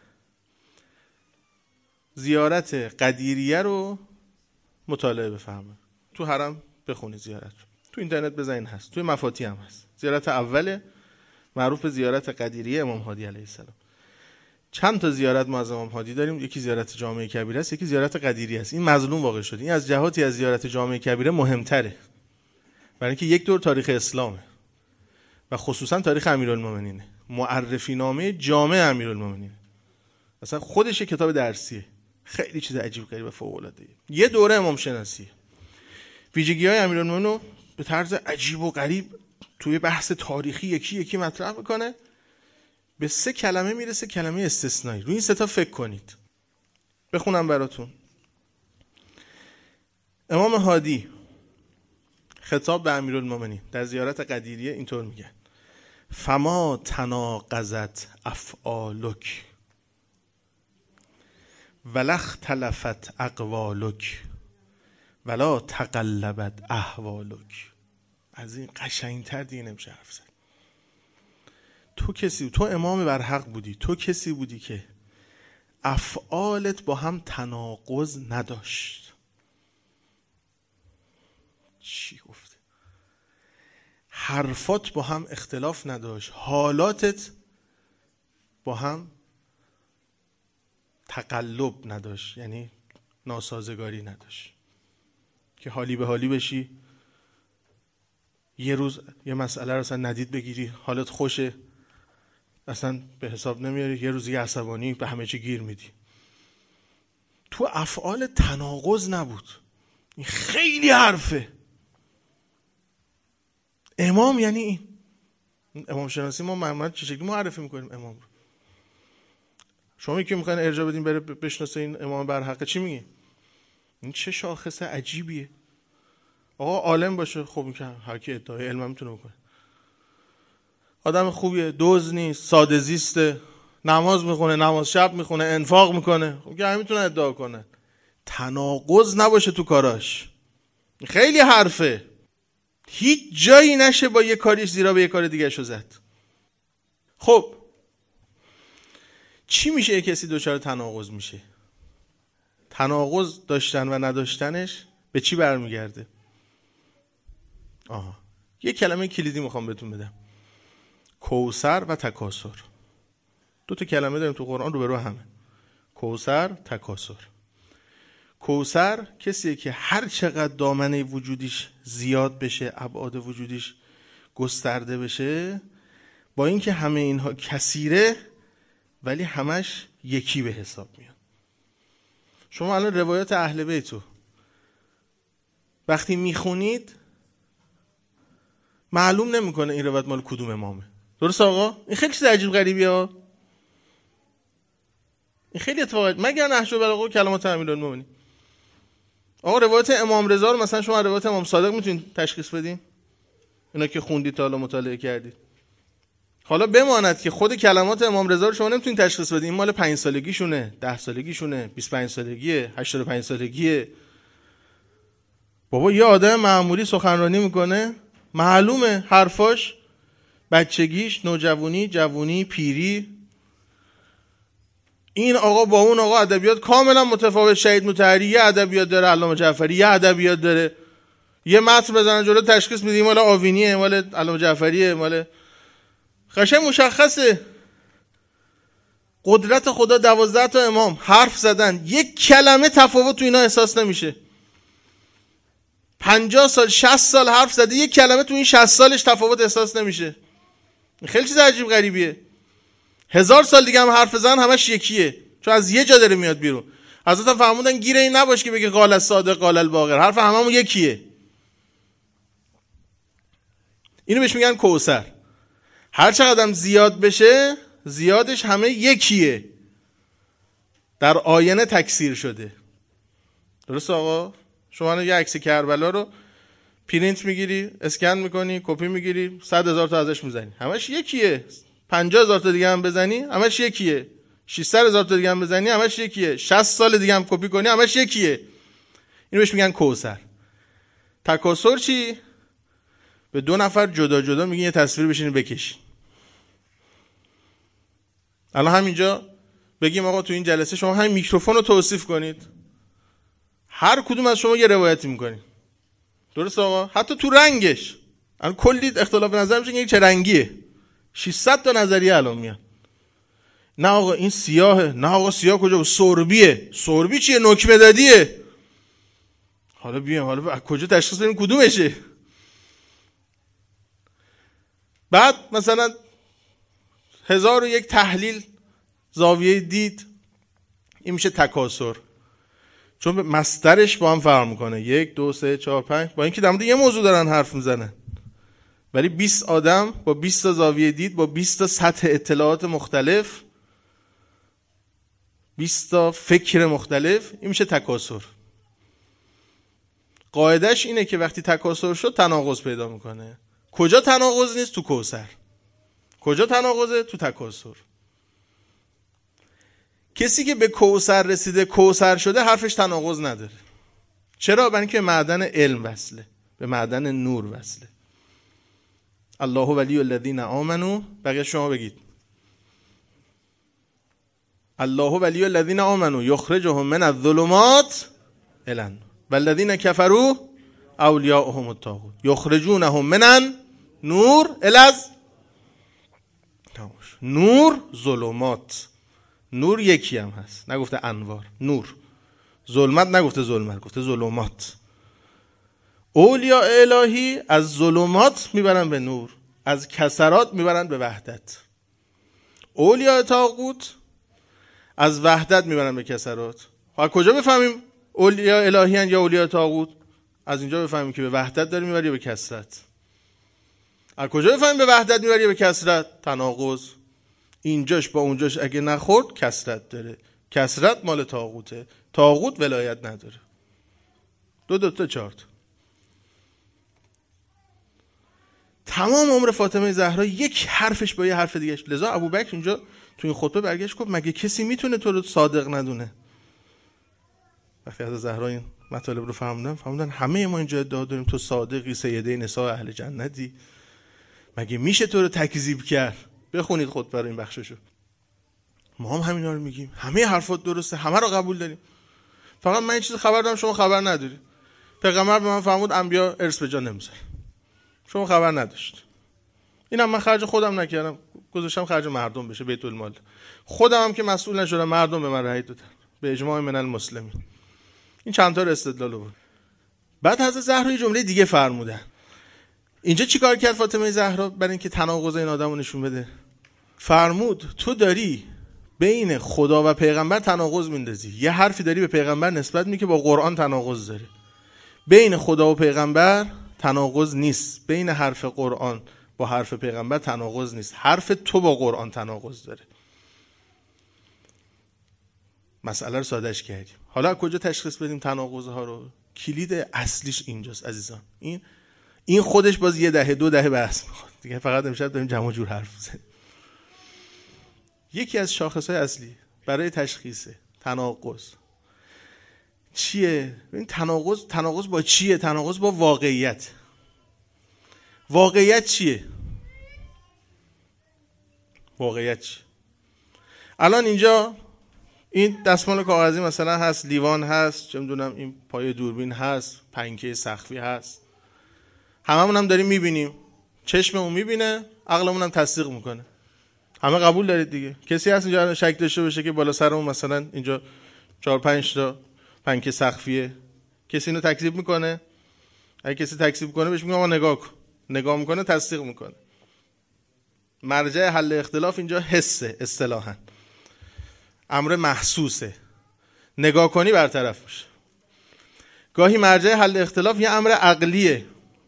زیارت قدیریه رو مطالعه بفرمایید، تو حرم بخونید زیارت رو، تو اینترنت بزنین هست، توی مفاتی هم هست. زیارت اول معروف به زیارت قدیریه امام هادی علیه السلام. چند تا زیارت ما از امام هادی داریم، یکی زیارت جامع کبیره است، یکی زیارت قدیریه است. این مظلوم واقع شد. این از جهاتی از زیارت جامع کبیره مهمتره، برای اینکه یک دور تاریخ اسلامه و خصوصا تاریخ امیرالمومنینه، معرفی نامه جامع امیرالمومنین. اصلا خودش کتاب درسیه، خیلی چیز عجیب غریب و فوق العاده. یه دوره امام شناسی، ویژگی‌های امیرالمومنین رو به طرز عجیب و غریب توی بحث تاریخی یکی یکی مطرح میکنه. به سه کلمه میرسه، کلمه استثنایی. روی این سه تا فکر کنید. بخونم براتون. امام هادی خطاب به امیرالمومنین در زیارت قدیریه اینطور میگه: فما تناقضت افعالک ولا اختلفت اقوالک ولا تقلبت احوالک. از این قشنگتر دیگه نمیشه حرف زد. تو کسی، تو امام برحق بودی، تو کسی بودی که افعالت با هم تناقض نداشت. چی گفته؟ حرفات با هم اختلاف نداشت، حالاتت با هم تقلب نداشت، یعنی ناسازگاری نداشت که حالی به حالی بشی، یه روز یه مسئله رو اصلا ندید بگیری، حالت خوشه اصلا به حساب نمیاری، یه روز یه عصبانی به همه چی گیر میدی. تو افعال تناقض نبود. این خیلی حرفه. امام یعنی این. امام شناسی ما محمد چه شکلی معرفی میکنیم امام رو؟ شما که میخواین ارجاع بدین بره بشناسه این امام برحقه، چی میگی؟ این چه شاخص عجیبیه. آقا عالم باشه، خب میگم هر کی ادعای علم میتونه بکنه. آدم خوبیه، دوز نیست، ساده زیسته، نماز میخونه، نماز شب میخونه، انفاق میکنه، خب که میتونه ادعا کنه. تناقض نباشه تو کاراش. خیلی حرفه. هیچ جایی نشه با یه کاریش زیرا به یه کار دیگه شو زد. خب چی میشه یه کسی دچار تناقض میشه؟ تناقض داشتن و نداشتنش به چی برمیگرده؟ آها، یه کلمه کلیدی میخوام بهتون بدم: کوثر و تکاثر. دو تا کلمه داریم تو قرآن رو به رو همه: کوثر، تکاثر. کوثر کسیه که هر چقدر دامنه وجودیش زیاد بشه، ابعاد وجودیش گسترده بشه، با اینکه همه اینها کثیره ولی همش یکی به حساب میاد. شما الان روایات اهل بیتو وقتی میخونید معلوم نمیکنه این روایت مال کدوم امامه. درست آقا؟ این خیلی چیز عجیب غریبیه ها. این خیلی اتفاقات، مگر نهج البلاغه و کلمات امیرالمومنین. آقا روایت امام رضا رو مثلا شما روایت امام صادق میتونید تشخیص بدین؟ اینا که خوندید تا حالا مطالعه کردید. حالا بماند که خود کلمات امام رضا رو شما نمیتونید تشخیص بدین. این مال پنج سالگیشونه، ده سالگیشونه، بیست و پنج سالگیه، هشتاد و پنج سالگیه. بابا یه آدم معمولی سخنرانی میکنه، معلومه حرفاش بچگیش، نوجوانی، جوانی، پیری. این آقا با اون آقا ادبیات کاملا متفاوت. شهید مطهری یه ادبیات داره، علامه جعفری یه ادبیات داره. یه متن بزنن جلو تشخیص میدیم مال آوینیه، مال علامه جعفریه، مال قشنگ مشخصه. قدرت خدا دوازده تا امام حرف زدن، یک کلمه تفاوت تو اینا احساس نمیشه. پنجاه سال شصت سال حرف زده، یک کلمه تو این شصت سالش تفاوت احساس نمیشه. خیلی چیز عجیب غریبیه. هزار سال دیگه هم حرف بزن همش یکیه، چون از یه جا داره میاد بیرون. حضرت فرمودن گیر این نباش که بگه قال الصادق قال الباقر، حرف هممون یکیه. اینو بهش میگن کوثر. هر چقدر هم زیاد بشه زیادش همه یکیه، در آینه تکثیر شده. درست آقا؟ شما یه عکس کربلا رو پرینت میگیری، اسکن میکنی، کپی میگیری، صد هزار تا ازش میزنی، همش یکیه. پنجاه هزار تا دیگه هم بزنی همش یکیه. ششصد هزار تا دیگه هم بزنی همش یکیه. شصت سال دیگه هم کپی کنی همش یکیه. اینو بهش میگن کوثر. تکاثر چی؟ به دو نفر جدا جدا میگین یه تصویر بشینی بکشی. الان همینجا بگیم آقا تو این جلسه شما همین میکروفون رو توصیف کنید، هر کدوم از شما یه روایتی میکنید. درست آقا؟ حتی تو رنگش الان کلی اختلاف نظر میشه که چه رنگیه. ششصد تا نظریه الان میاد. نه آقا این سیاهه، نه آقا سیاه کجا، سربیه. سربی چیه؟ نوک مدادیه. حالا بیام حالا از کجا تشخیص بدیم کدومشه؟ بعد مثلا هزار و یک تحلیل زاویه دید، این میشه تکاثر، چون به مصدرش با هم فرق میکنه. یک دو سه چهار پنج، با اینکه در مورد یه موضوع دارن حرف میزنن، ولی بیست آدم با بیست تا زاویه دید، با بیست تا سطح اطلاعات مختلف، بیست تا فکر مختلف، این میشه تکاثر. قاعدش اینه که وقتی تکاثر شد تناقض پیدا میکنه. کجا تناقض نیست؟ تو کوثر. کجا تناقضه؟ تو تکاثر. کسی که به کوثر رسیده، کوثر شده، حرفش تناقض نداره. چرا؟ برای اینکه به معدن علم وصله، به معدن نور وصله. الله ولی الذین آمنوا. بقیه شما بگید. الله ولی الذین آمنوا یخرجهم من الظلمات الی النور والذین کفروا اولیاءهم الطاغوت یخرجونهم من النور الی نور. ظلمات، نور یکی هم هست، نگفته انوار. نور. ظلمت نگفته ظلمت، گفته ظلمات. اولیاء الهی از ظلمات میبرن به نور، از کسرات میبرن به وحدت. اولیاء طاغوت از وحدت میبرن به کسرات. ها کجا بفهمیم اولیاء الهی ان یا اولیاء طاغوت؟ از اینجا بفهمیم که به وحدت داره میبری به کسرت. از کجا بفهمیم به وحدت میبری به کسرت؟ تناقض. اینجاش با اونجاش اگه نخورد کسرت داره. کسرت مال طاغوته، طاغوت ولایت نداره. دو دو تا چارت. تمام عمر فاطمه زهرا یک حرفش با یه حرف دیگه. لذا ابوبکر اینجا تو این خطبه برگشت گفت مگه کسی میتونه تو رو صادق ندونه؟ وقتی از زهرا این مطالب رو فهمیدن، فهمیدن همه ما اینجا ادعا داریم تو صادقی، سیده نساء اهل جنتی، مگه میشه تو رو تکذیب کرد؟ بخونید خطبه رو، این بخششو. ما هم همینا رو میگیم، همه حرفات درسته، همه رو قبول داریم، فقط من این چیز خبر دارم شما خبر نداری. پیغمبر به من فرمود انبیا ارث به جا نمیذارن، شما خبر نداشت. اینم من خرج خودم نکردم، گذاشتم خرج مردم بشه، بیت المال. خودم هم که مسئول نشدم، مردم به من رأی دادن به اجماع من المسلمین. این چند تا استدلال بود. بعد حضرت زهرا یه جمله دیگه فرمودن. اینجا چیکار کرد فاطمه زهرا برای اینکه تناقض این آدمو نشون بده؟ فرمود تو داری بین خدا و پیغمبر تناقض میندازی، یه حرفی داری به پیغمبر نسبت میدی که با قرآن تناقض داره. بین خدا و پیغمبر تناقض نیست، بین حرف قرآن با حرف پیغمبر تناقض نیست، حرف تو با قرآن تناقض داره. مسئله رو سادهش کردیم. حالا کجا تشخیص بدیم تناقض ها رو؟ کلید اصلیش اینجاست عزیزان. این این خودش باز یه دهه دو دهه بحث میخواد دیگه، فقط امشب داریم جمع جور حرف بزنیم. یکی از شاخصهای اصلی برای تشخیص تناقض چیه؟ این تناقض تناقض با چیه؟ تناقض با واقعیت. واقعیت چیه؟ واقعیت چیه؟ الان اینجا این دستمال کاغذی مثلا هست، لیوان هست، چه میدونم این پای دوربین هست، پنکه سقفی هست، هممون هم داریم میبینیم، چشممون میبینه، عقلمون هم تصدیق میکنه. همه قبول دارید دیگه. کسی هست اینجا شک داشته باشه که بالا سرمون مثلا اینجا چهار پنج تا پنکه سقفیه؟ کسی اینو تکذیب میکنه؟ اگه کسی تکذیب کنه بهش میگم آقا نگاه کن، نگاه میکنه تصدیق میکنه. مرجع حل اختلاف اینجا حسه، اصطلاحاً امر محسوسه، نگاه کنی برطرف میشه. گاهی مرجع حل اختلاف یه امر عقلیه،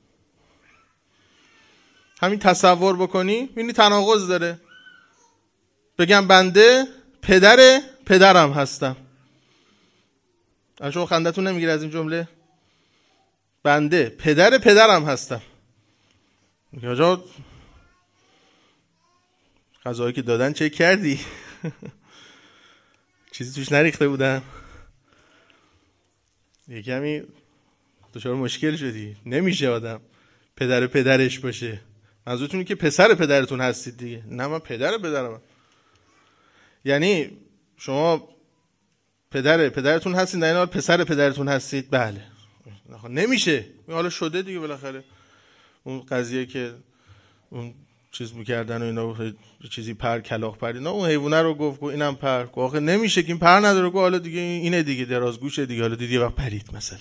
همین تصور بکنی ببینی تناقض داره. بگم بنده پدر پدرم هستم، شما خندتون نمیگیره از این جمله؟ بنده پدر پدرم هستم. میگه آجا غذایی که دادن چه کردی؟ چیزی توش نریخته بودن؟ یه کمی دچار مشکل شدی. نمیشه آدم پدر پدرش باشه. منظورتونه که پسر پدرتون هستید دیگه. نه من پدر پدرم. یعنی شما پدر پدرتون هستید، در این حال پسر پدرتون هستید؟ بله. نمیشه. حالا شده دیگه بالاخره. اون قضیه که اون چیز میکردن و اینا چیزی پر کلاغ پر اینا، اون حیوانه رو گفت اینم پر، گفت آخه نمیشه که این پر نداره، گفت حالا دیگه اینه دیگه درازگوشه دیگه، حالا دیدی وقت پرید مثلا.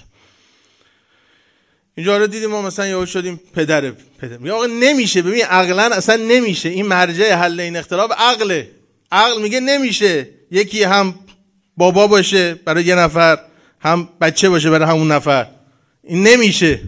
اینجا حالا دیدیم ما مثلا یهو شدیم پدر پدر. میگه آقا نمیشه. ببین عقلا اصلا نمیشه. این مرجع حل این اختلاف عقله. عقل میگه نمیشه یکی هم بابا باشه برای یه نفر، هم بچه باشه برای همون نفر. این نمیشه.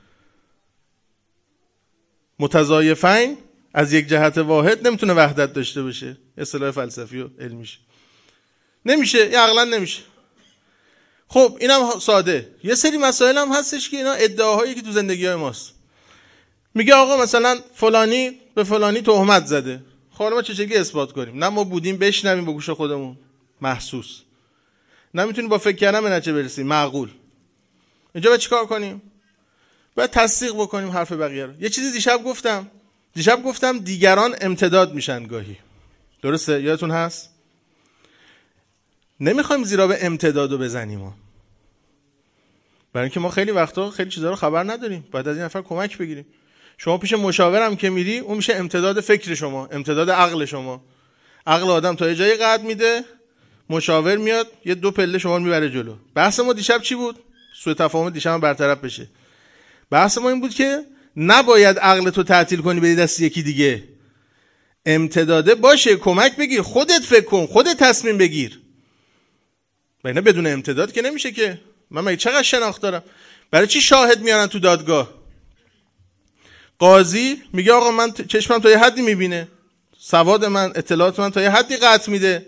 متضایفین از یک جهت واحد نمیتونه وحدت داشته باشه. اصطلاح فلسفی و علمیشه. نمیشه. یه عقلا نمیشه. خب اینم ساده. یه سری مسائل هم هستش که اینا ادعاهایی که تو زندگی های ماست. میگه آقا مثلا فلانی به فلانی تهمت زده. خب ما چجوری اثبات کنیم؟ نه ما بودیم بشنویم با گوش خودمون محسوس، نمیتونیم با فکر کردن به نتیجه برسیم معقول. اینجا باید چیکار کنیم؟ باید تصدیق بکنیم حرف بقیه رو. یه چیزی دیشب گفتم دیشب گفتم دیگران امتداد میشن گاهی. درسته؟ یادتون هست؟ نمیخوایم زیرا به امتدادو بزنیم ما. برای اینکه ما خیلی وقتا خیلی چیزا رو خبر نداریم، باید از این نفر کمک بگیریم. شما پیش مشاورم که میری، اون میشه امتداد فکر شما، امتداد عقل شما. عقل آدم تا یه جایی قد میده، مشاور میاد یه دو پله شما رو میبره جلو. بحث ما دیشب چی بود؟ سوء تفاهم دیشب برطرف بشه. بحث ما این بود که نباید عقل تو تعطیل کنی بدی دست یکی دیگه. امتداده باشه، کمک بگیر، خودت فکر کن، خودت تصمیم بگیر. ببین بدون امتداد که نمیشه که. من مگه چقدر شناخت دارم؟ برای چی شاهد میارن تو دادگاه؟ قاضی میگه آقا من چشمم تا یه حدی میبینه، سواد من، اطلاعات من تا یه حدی قطع میده.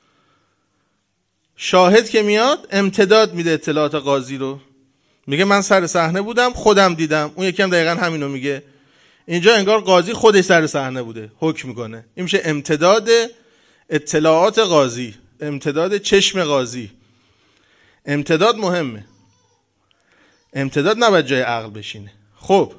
شاهد که میاد امتداد میده اطلاعات قاضی رو، میگه من سر صحنه بودم خودم دیدم. اون یکی هم دقیقاً همینو میگه. اینجا انگار قاضی خودش سر صحنه بوده حکم میکنه. این میشه امتداد اطلاعات قاضی، امتداد چشم قاضی. امتداد مهمه. امتداد نباید جای عقل بشینه. خب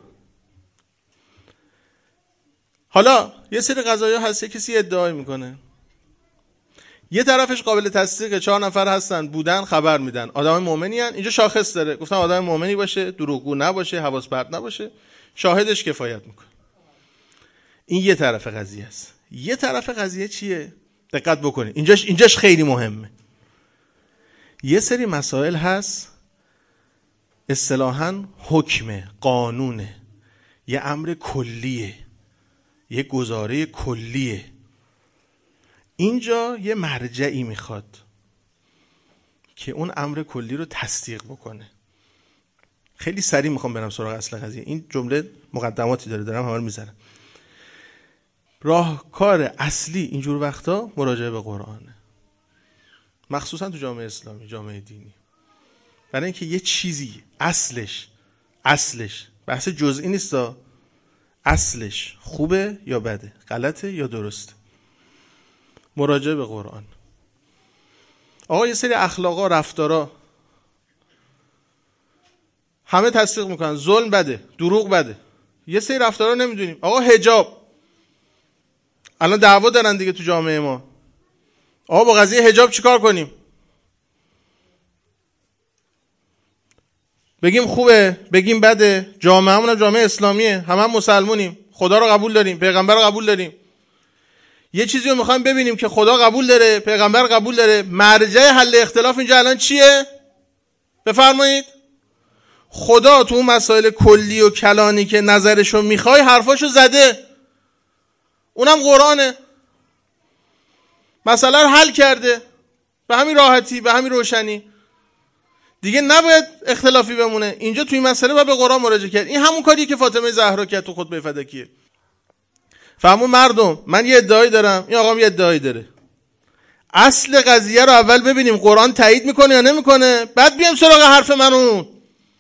حالا یه سری قضایا هست کسی ادعای میکنه، یه طرفش قابل تصدیقه، چهار نفر هستن بودن خبر میدن، آدمای مؤمنی ان. اینجا شاخص داره، گفتم آدم مؤمنی باشه، دروغگو نباشه، حواس پرت نباشه، شاهدش کفایت میکنه. این یه طرف قضیه است. یه طرف قضیه چیه؟ دقت بکنید اینجاش اینجاش خیلی مهمه. یه سری مسائل هست اصطلاحاً حکمه، قانونه، یه امر کلیه، یه گزاره کلیه. اینجا یه مرجعی میخواد که اون امر کلی رو تصدیق بکنه. خیلی سریع میخوام برم سراغ اصل قضیه. این جمله مقدماتی داره، دارم همه رو میذارم. راهکار اصلی اینجور وقتا مراجعه به قرآنه، مخصوصا تو جامعه اسلامی، جامعه دینی. برای اینکه یه چیزی اصلش اصلش بحث جزئی نیستا، اصلش خوبه یا بده، غلطه یا درسته. مراجعه به قرآن. آقا یه سری اخلاقا، رفتارا همه تصدیق میکنن ظلم بده، دروغ بده. یه سری رفتارا نمیدونیم. آقا حجاب، الان دعوا دارن دیگه تو جامعه ما. آقا با قضیه حجاب چیکار کنیم؟ بگیم خوبه، بگیم بده؟ جامعه‌مون جامعه اسلامیه، همه هم مسلمونیم، خدا رو قبول داریم، پیغمبر رو قبول داریم. یه چیزی رو میخوایم ببینیم که خدا قبول داره، پیغمبر قبول داره. مرجع حل اختلاف اینجا الان چیه؟ بفرمایید. خدا تو اون مسائل کلی و کلانی که نظرشو میخوای حرفاشو زده، اونم قرآنه. مسئله حل کرده به همین راحتی، به همین روشنی. دیگه نباید اختلافی بمونه. اینجا توی مسئله باید به قرآن مراجعه کرد. این همون کاریه که فاطمه زهرا کرد تو خطبه فدکیه. فهمون مردم، من یه ادعایی دارم، این آقام یه ادعایی داره. اصل قضیه رو اول ببینیم قرآن تایید میکنه یا نمیکنه، بعد بیام سراغ حرف من اون.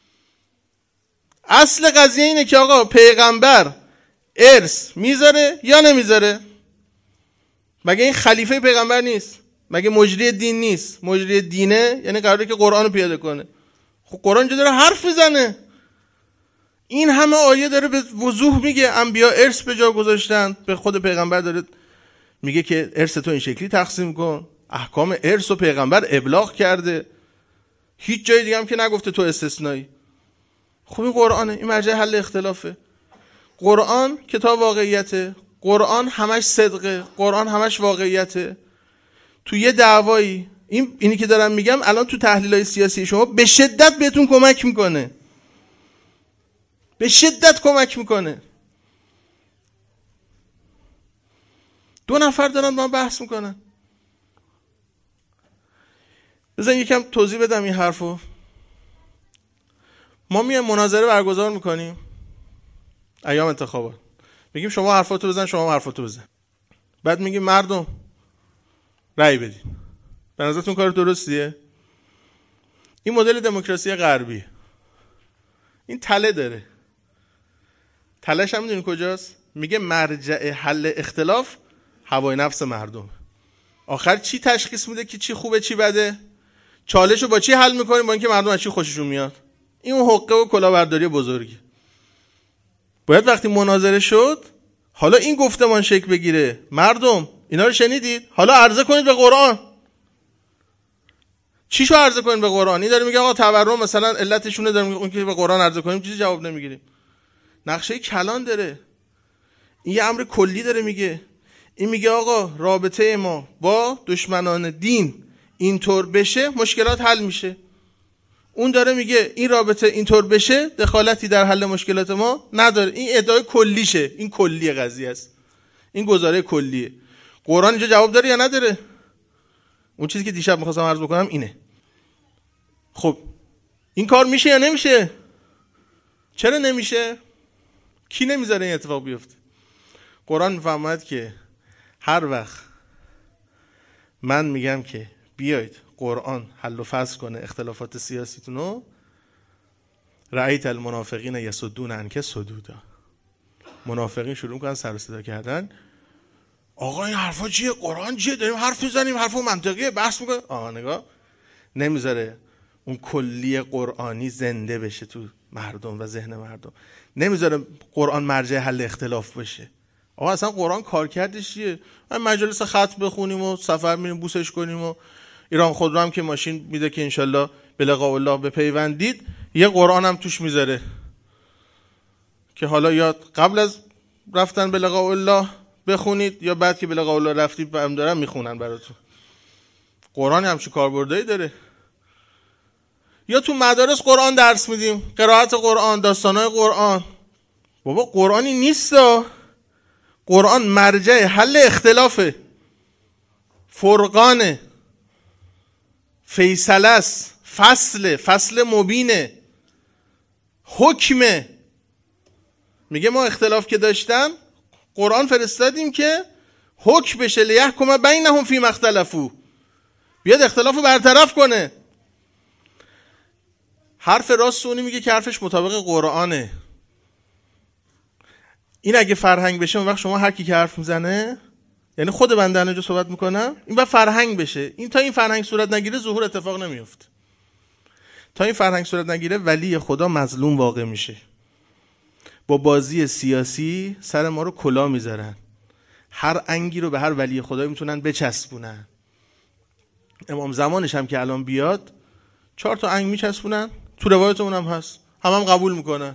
اصل قضیه اینه که آقا پیغمبر ارث میذاره یا نمیذاره؟ مگه این خلیفه پیغمبر نیست؟ مگه مجری دین نیست؟ مجری دینه یعنی قراره که قرآن رو پیاده کنه. خب قرآن اینجا داره حرف میزنه. این همه آیه داره به وضوح میگه انبیا ارث به جا گذاشتن. به خود پیغمبر داره میگه که ارث تو این شکلی تقسیم کن. احکام ارث و پیغمبر ابلاغ کرده. هیچ جای دیگه هم که نگفته تو استثنایی. خب این قرآنه، این مرجع حل اختلافه. قرآن کتاب واقعیته، قرآن همش صدقه، قرآن همش واقعیته. تو یه دعوایی این اینی که دارم میگم الان تو تحلیل‌های سیاسی شما به شدت بهتون کمک میکنه، به شدت کمک میکنه. دو نفر دارن با هم بحث میکنن. بذار یکم توضیح بدم این حرفو. ما میایم مناظره برگزار میکنیم ایام انتخابات، میگیم شما حرفاتو بزن، شما حرفاتو بزن. بعد میگیم مردم رأی بدین. به نظرتون کار درستیه؟ این مدل دموکراسی غربی. این تله داره. تلهش هم میدونی کجاست؟ میگه مرجع حل اختلاف هوای نفس مردم. آخر چی تشخیص میده که چی خوبه چی بده؟ چالشو با چی حل میکنیم؟ با اینکه مردم از چی خوششون میاد. این اون حقه و کلاهبرداری بزرگی. باید وقتی مناظره شد حالا این گفتمان شکل بگیره. مردم اینا رو شنیدید؟ حالا عرضه کنید به قرآن. چیشو عرضه کنید به قرآن؟ این داره میگه آقا تورم مثلا علتشونه، داره میگه اون که به قرآن عرضه کنیم چیزی جواب نمیگیریم. نقشه کلان داره. این یه امر کلی داره میگه. این میگه آقا رابطه ما با دشمنان دین اینطور بشه مشکلات حل میشه. اون داره میگه این رابطه اینطور بشه دخالتی در حل مشکلات ما نداره. این ادعای کلیشه، این کلی قضیه است، این گزاره کلیه. قرآن اینجا جواب داره یا نداره؟ اون چیزی که دیشب میخواستم عرض بکنم اینه. خب این کار میشه یا نمیشه؟ چرا نمیشه؟ کی نمیذاره این اتفاق بیفته؟ قرآن میفرماید که هر وقت من میگم که بیاید قرآن حل و فصل کنه اختلافات سیاسیتونو، رأیت المنافقین یصدون عنک صدودا، منافقین شروع میکنن سر و صدا کردن. آقا این حرفا چیه؟ قرآن چیه؟ داریم حرف میزنیم، حرف منطقیه، بحث میکنه. آقا نگاه، نمیذاره اون کلی قرآنی زنده بشه تو مردم و ذهن مردم. نمیذاره قرآن مرجع حل اختلاف بشه. آقا اصلا قرآن کارکردش چیه؟ ما مجلس ختم بخونیم و سفر میریم بوسش کنیم و ایران خودرو هم که ماشین میده که انشالله به لقاء الله بپیوندید، یه قرآن هم توش میذاره که حالا یا قبل از رفتن به لقاء الله بخونید یا بعد که به لقاء الله رفتید هم دارن میخونن براتون. قرآن همچین کاربردی داره. یا تو مدارس قرآن درس میدیم، قرائت قرآن، داستانای قرآن. بابا قرآنی نیست. قرآن مرجع حل اختلافه، فرقانه، فیصله است، فصل فصل مبینه، حکمه. میگه ما اختلاف که داشتن قرآن فرستادیم که حکم بشه، لیحکم بینهم فیما اختلفوا، بیاد اختلافو برطرف کنه. حرف راست اونی میگه که حرفش مطابق قرآنه. این اگه فرهنگ بشه اون وقت شما هر کی که حرف میزنه، یعنی خود بنده اینجا صحبت میکنم، این با فرهنگ بشه. این تا این فرهنگ صورت نگیره ظهور اتفاق نمیفته. تا این فرهنگ صورت نگیره ولی خدا مظلوم واقع میشه. با بازی سیاسی سر ما رو کلا میذارن. هر انگی رو به هر ولی خدا میتونن بچسبونن. امام زمانش هم که الان بیاد چهار تا انگ میچسبونن، تو روایتمون هم هست، هم هم قبول میکنن.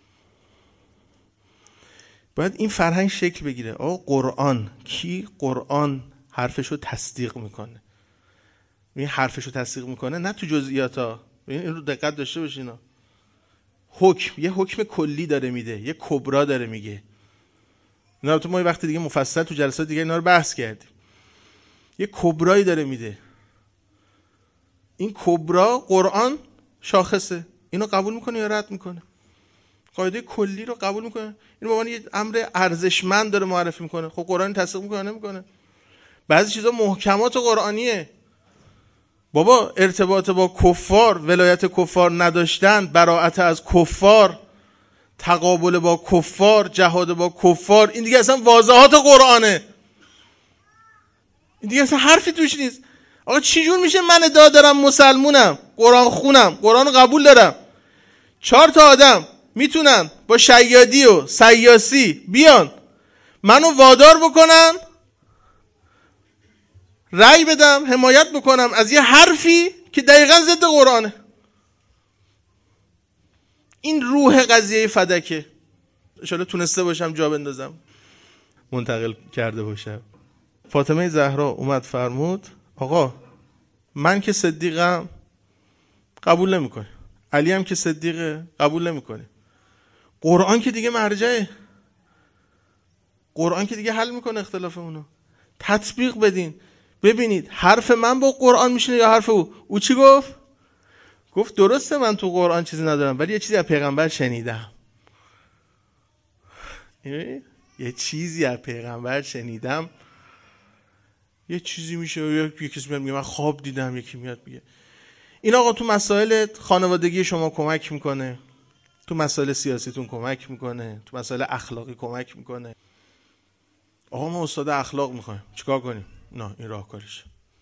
باید این فرهنگ شکل بگیره. آقا قرآن کی؟ قرآن حرفشو تصدیق میکنه. این حرفشو تصدیق میکنه، نه تو جزئیاتا. این رو دقت داشته باشین. حکم، یه حکم کلی داره میده، یه کبرا داره میگه. اینا تو ما یه وقت دیگه مفصل تو جلسات دیگه اینا رو بحث کردیم. یه کبرایی داره میده. این کبرا قرآن شاخصه. اینو قبول میکنه یا رد میکنه؟ قاعده کلی رو قبول میکنه. این به عنوان یه امر ارزشمند داره معرفی میکنه. خب قرآن تصدیق میکنه نمیکنه؟ بعضی چیزا محکمات قرآنیه. بابا ارتباط با کفار، ولایت کفار نداشتن، براءت از کفار، تقابل با کفار، جهاد با کفار، این دیگه اصلا واضحات قرآنه. این دیگه اصلا حرفی توش نیست. آقا چی جور میشه من ادعا دارم مسلمونم، قرآن خونم، قرآن قبول دارم، چهار تا آدم میتونن با شیادی و سیاسی بیان منو وادار بکنن رأی بدم، حمایت بکنم از یه حرفی که دقیقاً ضد قرآنه. این روح قضیه فدکه. انشالله تونسته باشم جا بندازم، منتقل کرده باشم. فاطمه زهرا اومد فرمود آقا من که صدیقم قبول نمیکنه، علی هم که صدیقه قبول نمیکنه، قرآن که دیگه مرجعه، قرآن که دیگه حل میکنه اختلافمونو. تطبیق بدین ببینید حرف من با قرآن میشینه یا حرف او. او چی گفت؟ گفت درسته من تو قرآن چیزی ندارم ولی یه چیزی از پیغمبر شنیدم. یه چیزی از پیغمبر شنیدم یه چیزی میشه. یکی کسی میاد میگه من خواب دیدم، یکی میاد میگه. این آقا تو مسائل خانوادگی شما کمک میکنه، تو مسائل سیاسیتون کمک میکنه، تو مسائل اخلاقی کمک میکنه. آقا ما استاد اخلاق میخوایم چیکار کنیم؟ نه این راهکارشه.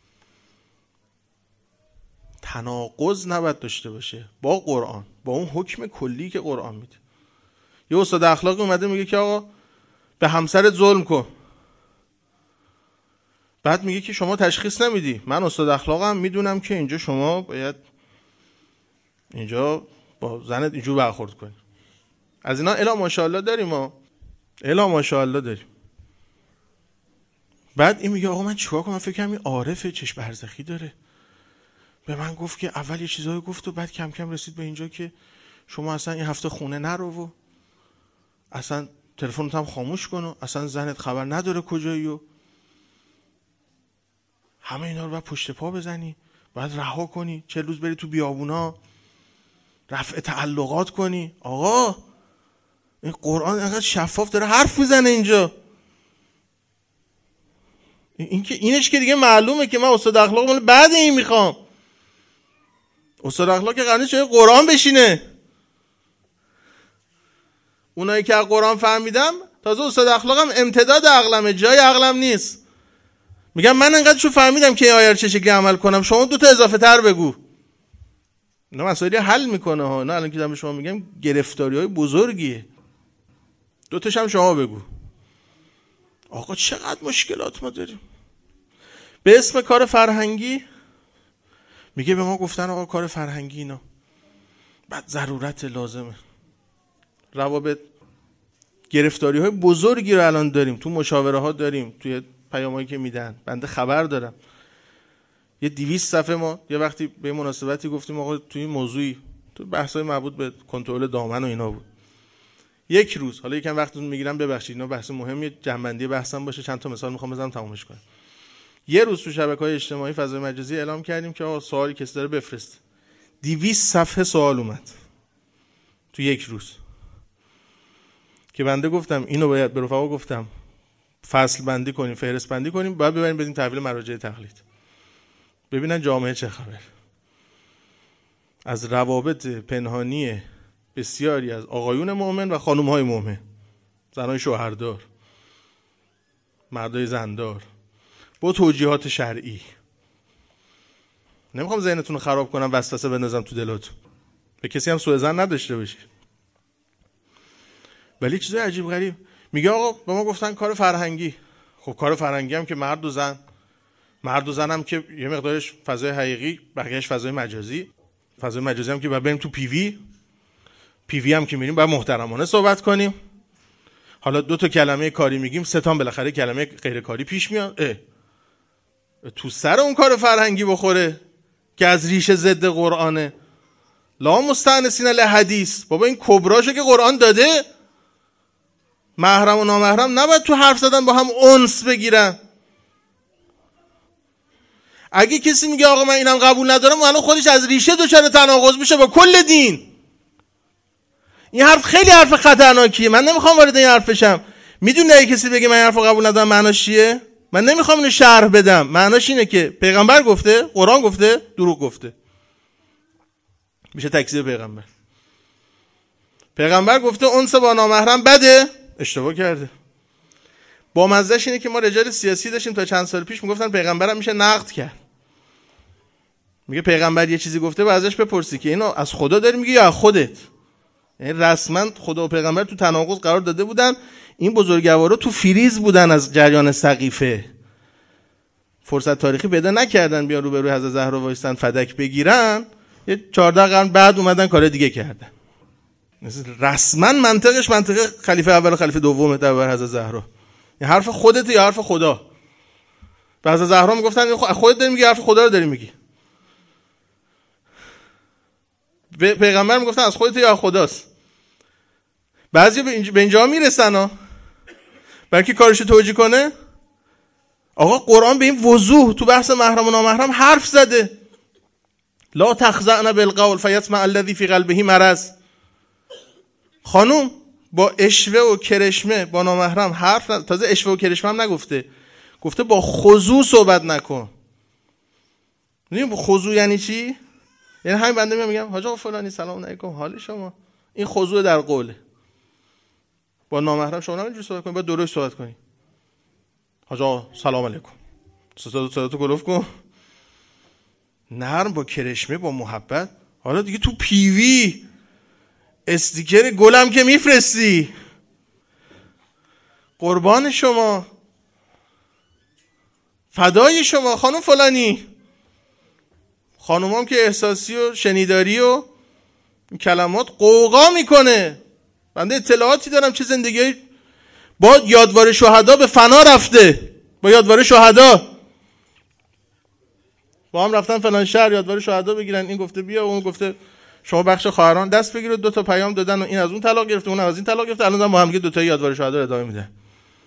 تناقض نباید داشته باشه با قرآن، با اون حکم کلی که قرآن میده. یه استاد اخلاقی اومده میگه که آقا به همسرت ظلم کن، بعد میگه که شما تشخیص نمیدی. من استاد اخلاقم میدونم که اینجا شما باید اینجا با زنت اینجور برخورد کنی. از اینا الا ماشاءالله داریم، ما الا ماشاءالله داریم. بعد این میگه آقا من چیکار کنم؟ من فکر کنم این عارفه، چشم برزخی داره. به من گفت که اول یه چیزایی گفت و بعد کم کم رسید به اینجا که شما اصلا این هفته خونه نرو و اصلا تلفنت هم خاموش کن و اصلا زنت خبر نداره کجایی و همه اینا رو باید پشت پا بزنی، باید رها کنی، چه روز بری تو بیابونا رفع تعلقات کنی. آقا این قرآن انقدر شفاف داره حرف میزنه اینجا. این که اینش که دیگه معلومه که من استاد اخلاق مال بعد این میخوام. استاد اخلاق که قراره چه قرآن بشینه. اونایی که از قرآن فهمیدم تازه استاد اخلاقم امتداد عقلمه، جای عقلم نیست. میگم من انقدر شو فهمیدم که این آیه رو چه شکلی عمل کنم، شما دو تا اضافه تر بگو. اینا مسائلی حل میکنه ها. نه الان که به شما میگم گرفتاری های بزرگیه. دو تاش هم شما بگو. آقا چقدر مشکلات ما داریم. به اسم کار فرهنگی میگه به ما گفتن آقا کار فرهنگی اینا بعد ضرورت لازمه. روابط گرفتاری های بزرگی رو الان داریم، تو مشاوره ها داریم، توی پیامایی که میدن. بنده خبر دارم یه دویست صفحه ما یه وقتی به مناسبتی گفتیم آقا توی این موضوعی، تو بحث‌های مربوط به کنترل دامن و اینا بود. یک روز، حالا یکم وقتتون میگیرم ببخشید، اینا بحث مهمیه، جنبندی بحثم باشه، چند تا مثال میخوام بزنم تمومش کنم. یه روز تو شبکه‌های اجتماعی فضای مجازی اعلام کردیم که آقا سوالی کسی داره بفرست. دویست صفحه سوال اومد تو یک روز که بنده گفتم اینو باید به رفقا گفتم فصل بندی کنیم، فهرست بندی کنیم، بعد ببریم بدیم تحویل مراجع تقلید ببینن جامعه چه خبر. از روابط پنهانی بسیاری از آقایون مؤمن و خانم‌های مؤمن، زنای شوهردار، مردای زندار، با توجیهات شرعی. نمیخوام ذهنتون رو خراب کنم، وسوسه بندازم تو دلاتون، به کسی هم سوء ظن نداشته باشید. ولی چیزای عجیب غریب میگه آقا به ما گفتن کار فرهنگی. خب کار فرهنگی هم که مرد و زن، مرد و زن هم که یه مقدارش فضای حقیقی، بقیه‌اش فضای مجازی. فضای مجازی هم که بعد بریم تو پی وی، پی وی هم که میریم باید محترمانه صحبت کنیم. حالا دو تا کلمه کاری میگیم، سه تا بالاخره کلمه غیر کاری پیش میاد. اه. تو سر اون کار فرهنگی بخوره که از ریشه ضد قرآنه. لا مستأنسین لحدیث. بابا این کبراشو که قرآن داده، محرم و نامحرم نباید تو حرف زدن با هم انس بگیرن. اگه کسی میگه آقا من اینم قبول ندارم، الان خودش از ریشه دچار تناقض میشه با کل دین. این حرف خیلی حرف خطرناکیه. من نمیخوام وارد این حرف بشم. میدونی اگه کسی بگه من این حرفو قبول ندارم معناش چیه؟ من نمیخوام اینو شرح بدم. معناش اینه که پیغمبر گفته، قرآن گفته، دروغ گفته. میشه تکذیب پیغمبر. پیغمبر گفته انس با نامحرم بده، اشتباه کرده. با مزهش اینه که ما رجال سیاسی داشتیم تا چند سال پیش میگفتن پیغمبرم میشه نقد کرد. میگه پیغمبر یه چیزی گفته، بعد ازش بپرسی که اینو از خدا داری میگی یا از خودت. یعنی رسما خدا و پیغمبر تو تناقض قرار داده بودن. این بزرگوارا تو فریز بودن از جریان سقیفه. فرصت تاریخی پیدا نکردن بیان رو به روی حضرت زهرا وایستن فدک بگیرن. یه چهارده قرن بعد اومدن کار دیگه کردن. رسما منطقش منطقه خلیفه اول و خلیفه دومه در برابر حضرت زهرا. این حرف خودت یا حرف خدا؟ به حضرت زهرا میگفتن خودت داری میگی، حرف خدا رو داری میگی. به پیغمبر میگفتن از خودت یا خداست. بعضی به اینجا میرسن ها، بلکه کارشو توجیه کنه. آقا قرآن به این وضوح تو بحث محرم و نامحرم حرف زده. لا تخزعن بالقول فیطمع الذی فی قلبه مرض. خانوم با اشوه و کرشمه با نامحرم حرف نزد. تازه اشوه و کرشمه هم نگفته، گفته با خضوع صحبت نکن. میدونی با خضوع یعنی چی؟ یعنی همین بنده میگم حاج آقا فلانی سلام علیکم حال شما، این خضوع در قوله. با نامحرم شما نمی‌تونید صحبت کنید، باید درست صحبت کنید. حاج آقا سلام علیکم، صدا صداتو گلوف کن، نرم با کرشمه با محبت. حالا دیگه تو پیوی استیکر گلم که میفرستی، قربان شما، فدای شما خانم فلانی. خانومام که احساسی و شنیداری و کلمات قوقا میکنه. بنده اطلاعاتی دارم چه زندگی با یادوار شهدا به فنا رفته. با یادوار شهدا با هم رفتن فلان شهر یادوار شهدا بگیرن. این گفته بیا، اون گفته شما بخش خواهران دست بگیرید. دو تا پیام دادن و این از اون طلاق گرفته، اون از این طلاق گرفته. الان با هم دیگه دو تا یادوار شهدا رو ادامه میده.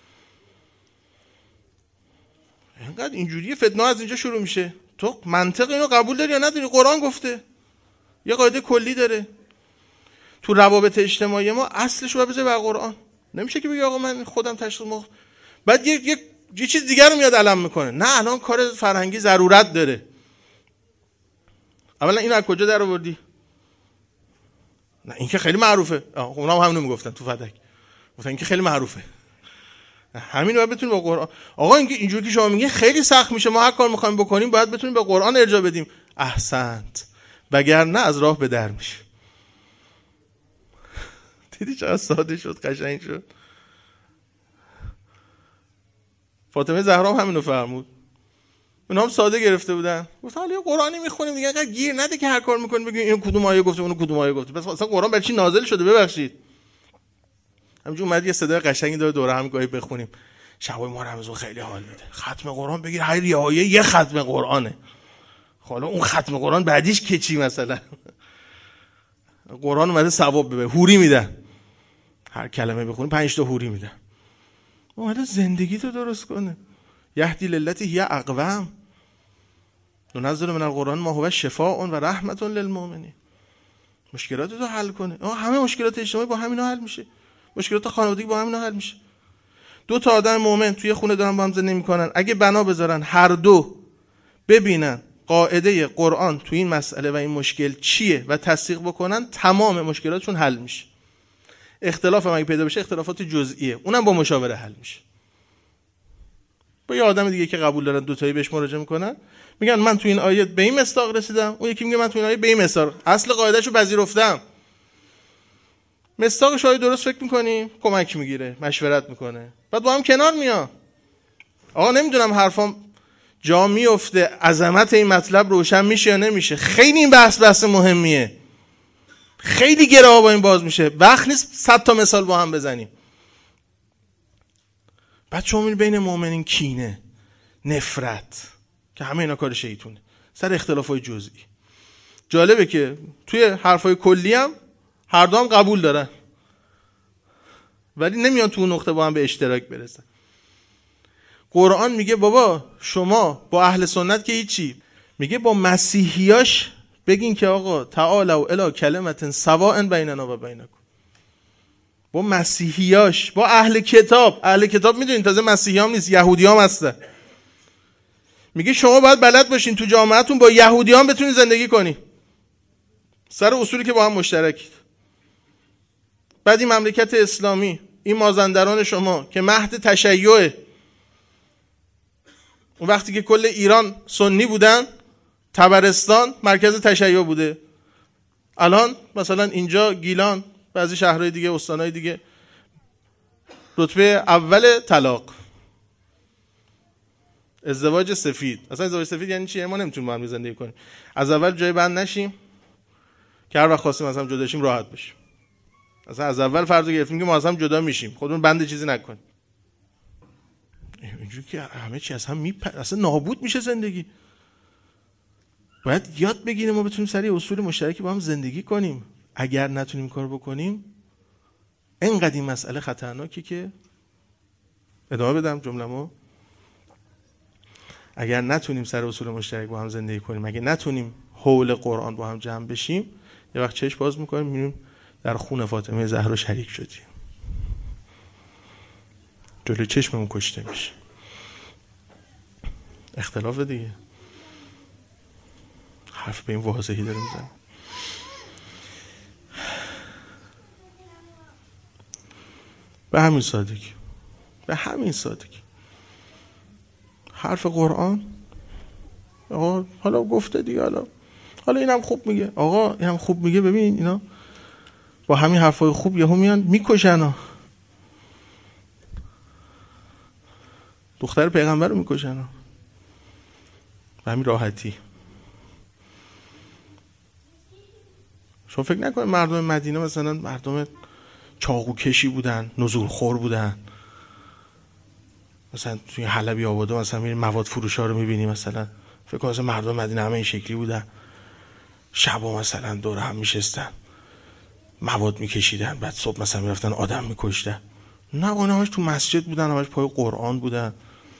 اینقدر اینجوری فتنه از اینجا شروع میشه. تو منطق اینو قبول داری یا نداری؟ قرآن گفته، یه قاعده کلی داره تو روابط اجتماعی ما، اصلش رو بذاری بر قرآن. نمیشه که بگی آقا من خودم تشخیص مخ، بعد یه یه یه چیز دیگر رو میاد علم میکنه. نه الان کار فرهنگی ضرورت داره. اولا اینو از کجا در آوردی؟ نه این که خیلی معروفه. اونام همونو میگفتن تو فدک، گفتن این که خیلی معروفه. همین رو باید بتونیم با قرآن. آقا اینکه اینجوری که شما میگین خیلی سخت میشه، ما هر کار میخوایم بکنیم باید بتونیم به قرآن ارجاع بدیم. احسنت، وگرنه از راه به در میشه. دیدی چقدر ساده شد، قشنگ شد. فاطمه زهرا هم همینو فرمود. اونا هم ساده گرفته بودن، گفتن حالا قرآنی میخونیم دیگه، انقدر گیر نده که هر کار میکنیم بگیم این کدوم آیه گفته اون کدوم آیه گفته. پس اصلا قرآن برای چی نازل شده؟ ببخشید همینجور اومد یه صدای قشنگی داره دوره هم گاهی بخونیم. شبای ما رمضان خیلی حال میده. ختم قرآن بگیر، هر یه آیه یه ختم قرآنه. حالا اون ختم قرآن بعدیش که چی؟ مثلا قرآن اومده ثواب بده، حوری میدن. هر کلمه بخونی پنج تا حوری میدن. اومده زندگی تو درست کنه. یهدی للتی هی اقوم. ننزل من القرآن ما هو شفاء و رحمت للمؤمنین. مشکلات تو حل کنه. همه مشکلات اجتماعی با همینا حل میشه. مشکلات خانوادگی با همینا حل میشه. دو تا آدم مؤمن توی خونه دارن با هم زندگی میکنن، اگه بنا بذارن هر دو ببینن قاعده قرآن تو این مسئله و این مشکل چیه و تصدیق بکنن، تمام مشکلاتشون حل میشه. اختلاف هم اگه پیدا بشه اختلافات جزئیه، اونم با مشاوره حل میشه. با یه آدم دیگه که قبول دارن، دو تایی بهش مراجعه میکنن، میگن من تو این آیه به این مصداق رسیدم، اون یکی میگه من تو این آیه به این مصداق، اصل قاعدهشو پذیرفتم. مصداقش آیه درست فکر میکنیم، کمک میگیره، مشورت میکنه، بعد با هم کنار میاد. آقا نمیدونم حرفام جا میفته، عظمت این مطلب روشن میشه یا نمیشه. خیلی این بحث بحث مهمیه، خیلی گره ها با این باز میشه، وقت نیست صد تا مثال با هم بزنیم. بعد شما میبینید بین مؤمنین کینه، نفرت، که همه اینا کار شیطونه، سر اختلافای جزئی. جالبه که توی حرفای کلی هم هر دو هم قبول دارن، ولی نمیان تو اون نقطه با هم به اشتراک برسن. قرآن میگه بابا شما با اهل سنت که هیچی، میگه با مسیحیاش بگین که آقا تعالوا الی کلمة سواء بیننا و بینکم. با مسیحیاش، با اهل کتاب، اهل کتاب میدونین تازه مسیحی هم نیست، یهودی هم هستن. میگه شما باید بلد باشین تو جامعهتون با یهودی هم بتونین زندگی کنی سر اصولی که با هم مشترکید. بعد این مملکت اسلامی، این مازندران شما که مهد تشیعه، اون وقتی که کل ایران سنی بودن، طبرستان مرکز تشیع بوده. الان مثلا اینجا گیلان، بعضی شهرهای دیگه، استانهای دیگه، رتبه اول طلاق، ازدواج سفید. اصلا ازدواج سفید یعنی چی؟ ما نمیتونیم با هم زندگی کنیم. از اول جای بند نشیم که هر وقت خواستیم از هم جدا شیم راحت بشیم. اصلا از اول فرض گرفتیم که ما از هم جدا میشیم، خودمون بند چیزی نکنیم. اینجوری که همه چی از هم میپره، اصلا نابود میشه زندگی. باید یاد بگیریم ما بتونیم سری اصول مشترکی با هم زندگی کنیم. اگر نتونیم کار بکنیم، اینقدر این مسئله خطرناکه که ادامه بدم جمله‌مو. اگر نتونیم سر اصول مشترک با هم زندگی کنیم، اگه نتونیم حول قرآن با هم جمع بشیم، یه وقت چشم باز میکنیم میبینیم در خون فاطمه زهرا شریک شدیم، جلوی چشممون کشته میشه. اختلاف دیگه. حرف به این واضحی داره میزنه. به همین سادگی، به همین سادگی حرف قرآن آقا حالا گفته دیگه، حالا حالا اینم خوب میگه، آقا اینم خوب میگه. ببین اینا با همین حرفای خوب یهو میان میکشن ها. دختر پیغمبر رو میکشن ها به همین راحتی. شما فکر نکنید مردم مدینه مثلا مردم چاقو کشی بودن، نزول خور بودن. مثلا توی حلبی آباده مثلا میریم مواد فروشا رو میبینیم، مثلا فکر کنم مثلا مردم مدینه همه این شکلی بودن، شبا مثلا دور هم میشستن مواد میکشیدن، بعد صبح مثلا میرفتن آدم میکشتن. نه اونا همش تو مسجد بودن، همش پای قرآن بودن.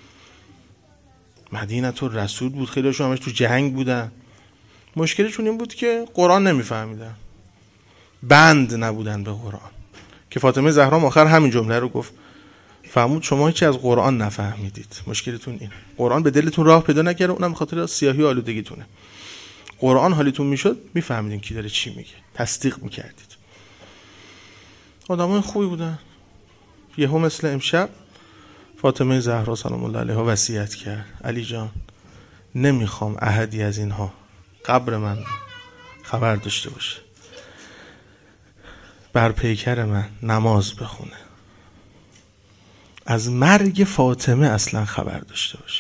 مدینه تو رسول بود، خیلی هاشون همش تو جنگ بودن. مشکلشون این بود که قرآن نمیفهمیدن، بند نبودن به قرآن. که فاطمه زهرا آخر همین جمله رو گفت، فهمود شما هیچی از قرآن نفهمیدید، مشکلتون این قرآن به دلتون راه پیدا نکرده، اونم خاطر سیاهی و آلودگیتونه. قرآن حالیتون میشد میفهمیدین کی داره چی میگه، تصدیق میکردید. آدمای خوبی بودن. یهو مثل امشب فاطمه زهرا سلام الله علیها وصیت کرد، علی جان نمیخوام احدی از اینها قبر من خبر داشته باشه، بر پیکر من نماز بخونه، از مرگ فاطمه اصلا خبر داشته باشه.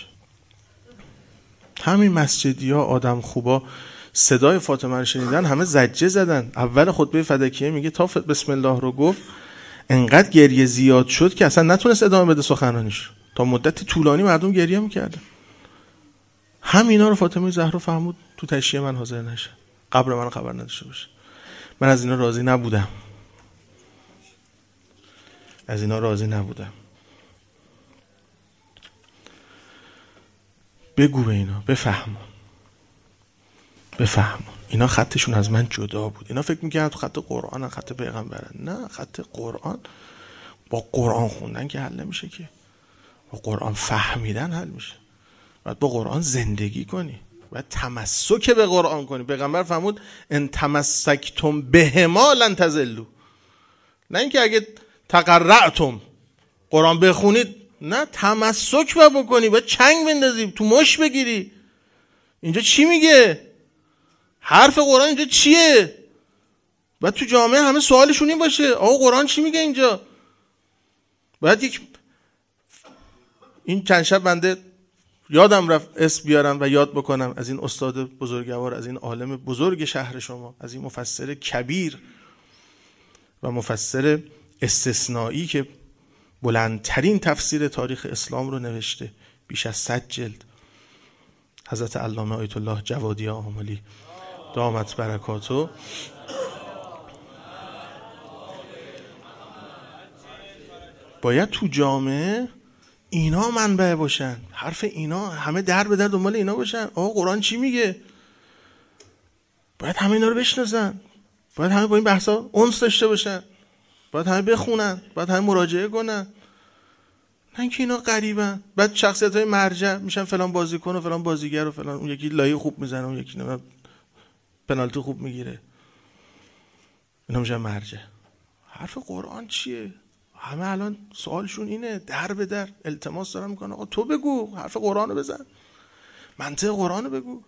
همین مسجدی ها، آدم خوبا صدای فاطمه رو شنیدن، همه زجه زدن. اول خطبه فدکیه میگه تا بسم الله رو گفت انقدر گریه زیاد شد که اصلا نتونست ادامه بده سخنرانیش. تا مدت طولانی مردم گریه میکردن. همینا رو فاطمه زهرا فهمود تو تشییع من حاضر نشه، قبر من خبر نداشته باشه. من از اینا راضی نبودم، از اینا راضی نبودم. بگو به اینا بفهمون، بفهمون اینا خطشون از من جدا بود. اینا فکر میکنن تو خط قرآن، خط پیغمبرن. نه، خط قرآن با قرآن خوندن که حل نمیشه، که با قرآن فهمیدن حل میشه. باید با قرآن زندگی کنی، باید تمسک به قرآن کنی. پیغمبر فرمود ان تمسکتم بهما لن تضلوا. نه اینکه اگه تقرعتم قرآن بخونید، نه، تمسک باید بکنی، باید چنگ بندازی، تو مش بگیری. اینجا چی میگه؟ حرف قرآن اینجا چیه؟ باید تو جامعه همه سوالشون این باشه، آقا قرآن چی میگه اینجا؟ باید یک این چند شب بنده یادم رفت اسم بیارم و یاد بکنم از این استاد بزرگوار، از این عالم بزرگ شهر شما، از این مفسر کبیر و مفسر استثنایی که بلندترین تفسیر تاریخ اسلام رو نوشته، بیش از صد جلد، حضرت علامه آیت الله جوادی آملی دامت برکاتو، باید تو جامعه اینا منبع باشن، حرف اینا همه در به در دنبال اینا باشن. آقا قرآن چی میگه؟ باید همه اینا رو بشناسن، باید همه با این بحثا انس داشته باشن، باید همه بخونن، باید همه مراجعه کنن. نه اینکه اینا غریبن. بعد شخصیت‌های مرجع میشن فلان بازیکن و فلان بازیگر و فلان، اون یکی لایه خوب میزنه، اون یکی نه پنالتی خوب میگیره، اینا میشن مرجع. حرف قرآن چیه؟ همه الان سوالشون اینه، در به در التماس دارن میکنن آقا تو بگو، حرف قرآن رو بزن، منطق قرآن رو بگو.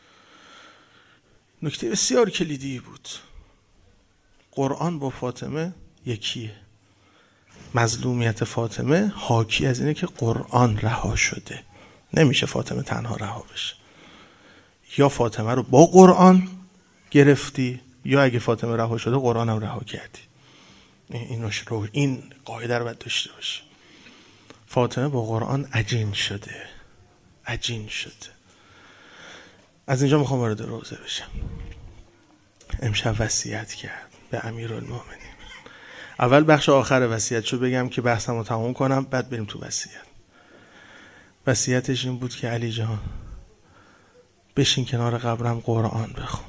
نکته بسیار کلیدی بود. قرآن با فاطمه یکیه. مظلومیت فاطمه حاکی از اینه که قرآن رها شده. نمیشه فاطمه تنها رها بشه. یا فاطمه رو با قرآن گرفتی، یا اگه فاطمه رها شده قرآن هم رها کردی. این رو این قاعده رو باید داشته باشی. فاطمه با قرآن عجین شده، عجین شده. از اینجا میخوام وارد روزه بشم. امشب وصیت کرد به امیرالمومنین. اول بخش آخر وصیتشو بگم که بحثمو تموم کنم، بعد بریم تو وصیت. وصیتش این بود که علی جان بشین کنار قبرم قرآن بخون،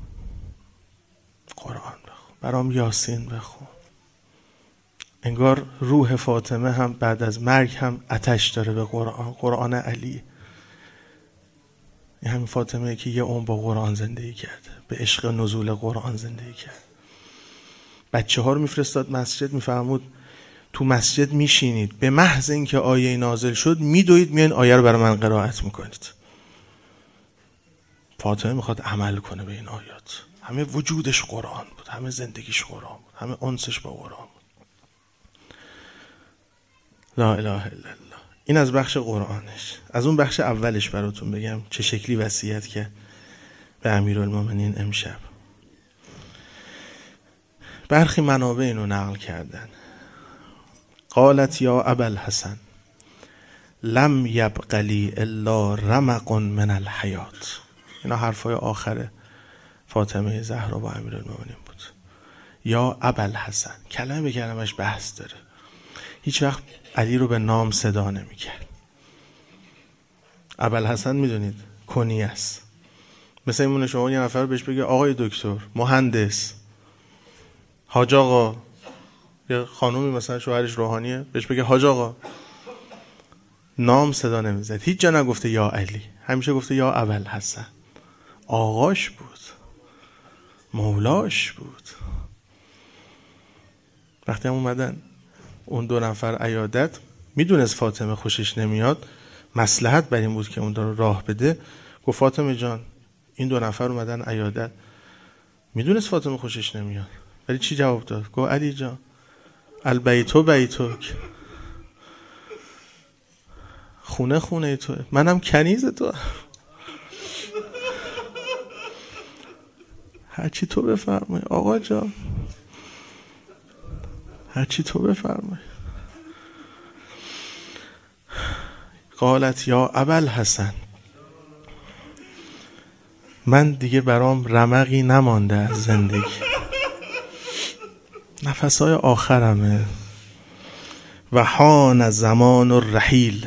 قرآن بخون برام، یاسین بخون. انگار روح فاطمه هم بعد از مرگ هم آتش داره به قرآن. قرآن علی، این همین فاطمه که یه عمر با قرآن زندگی کرده، به عشق نزول قرآن زندگی کرد. بچه ها رو میفرستاد مسجد، میفرمود تو مسجد میشینید، به محض اینکه آیه نازل شد میدوید میان آیه رو برای من قرائت میکنید. فاطمه میخواد عمل کنه به این آیات. همه وجودش قرآن بود، همه زندگیش قرآن بود، همه انسش با قرآن بود. لا اله الا الله. این از بخش قرآنش. از اون بخش اولش براتون بگم چه شکلی وصیت که به امیرالمومنین امشب. برخی منابع اینو نقل کردن. قالت یا ابوالحسن لم یبق لی الا رمق من الحیات. اینا حرفای آخر فاطمه زهرا با امیرالمومنین بود. یا ابوالحسن، کلمه به کلمش بحث داره. هیچ وقت علی رو به نام صدا نمی کرد. ابوالحسن میدونید کنی است. مثل این شما یه نفر بهش بگه آقای دکتر، مهندس، حاج آقا. یه خانومی مثلا شوهرش روحانیه بهش بگه حاج آقا. نام صدا نمیزد. هیچ جا نگفته یا علی، همیشه گفته یا ابوالحسن. آقاش بود، مولاش بود. وقتی هم اومدن اون دو نفر عیادت، میدونست فاطمه خوشش نمیاد، مصلحت بر این بود که اون رو راه بده. گفت فاطمه جان این دو نفر اومدن عیادت. میدونست فاطمه خوشش نمیاد، ولی چی جواب داد؟ گفت علی جان البیتو بیتوک، خونه خونه تو، منم کنیز تو، هرچی تو بفرمای آقا جان، هرچی تو بفرمای. قالت یا ابوالحسن، من دیگه برام رمقی نمانده از زندگی، نفسهای آخرمه. و حان زمان الرحیل،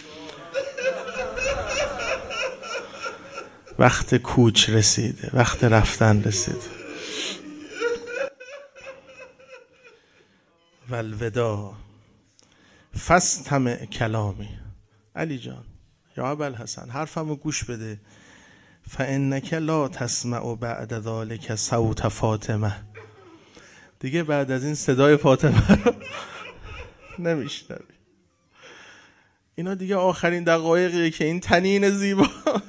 وقت کوچ رسیده، وقت رفتن رسیده. و الوداع فاستمع کلامی. علی جان یا ابوالحسن حرفمو گوش بده. فانک لا تسمع بعد ذلک صوت فاطمه. دیگه بعد از این صدای فاطمه رو نمیشنوی. اینا دیگه آخرین دقایقیه که این تنین زیبا،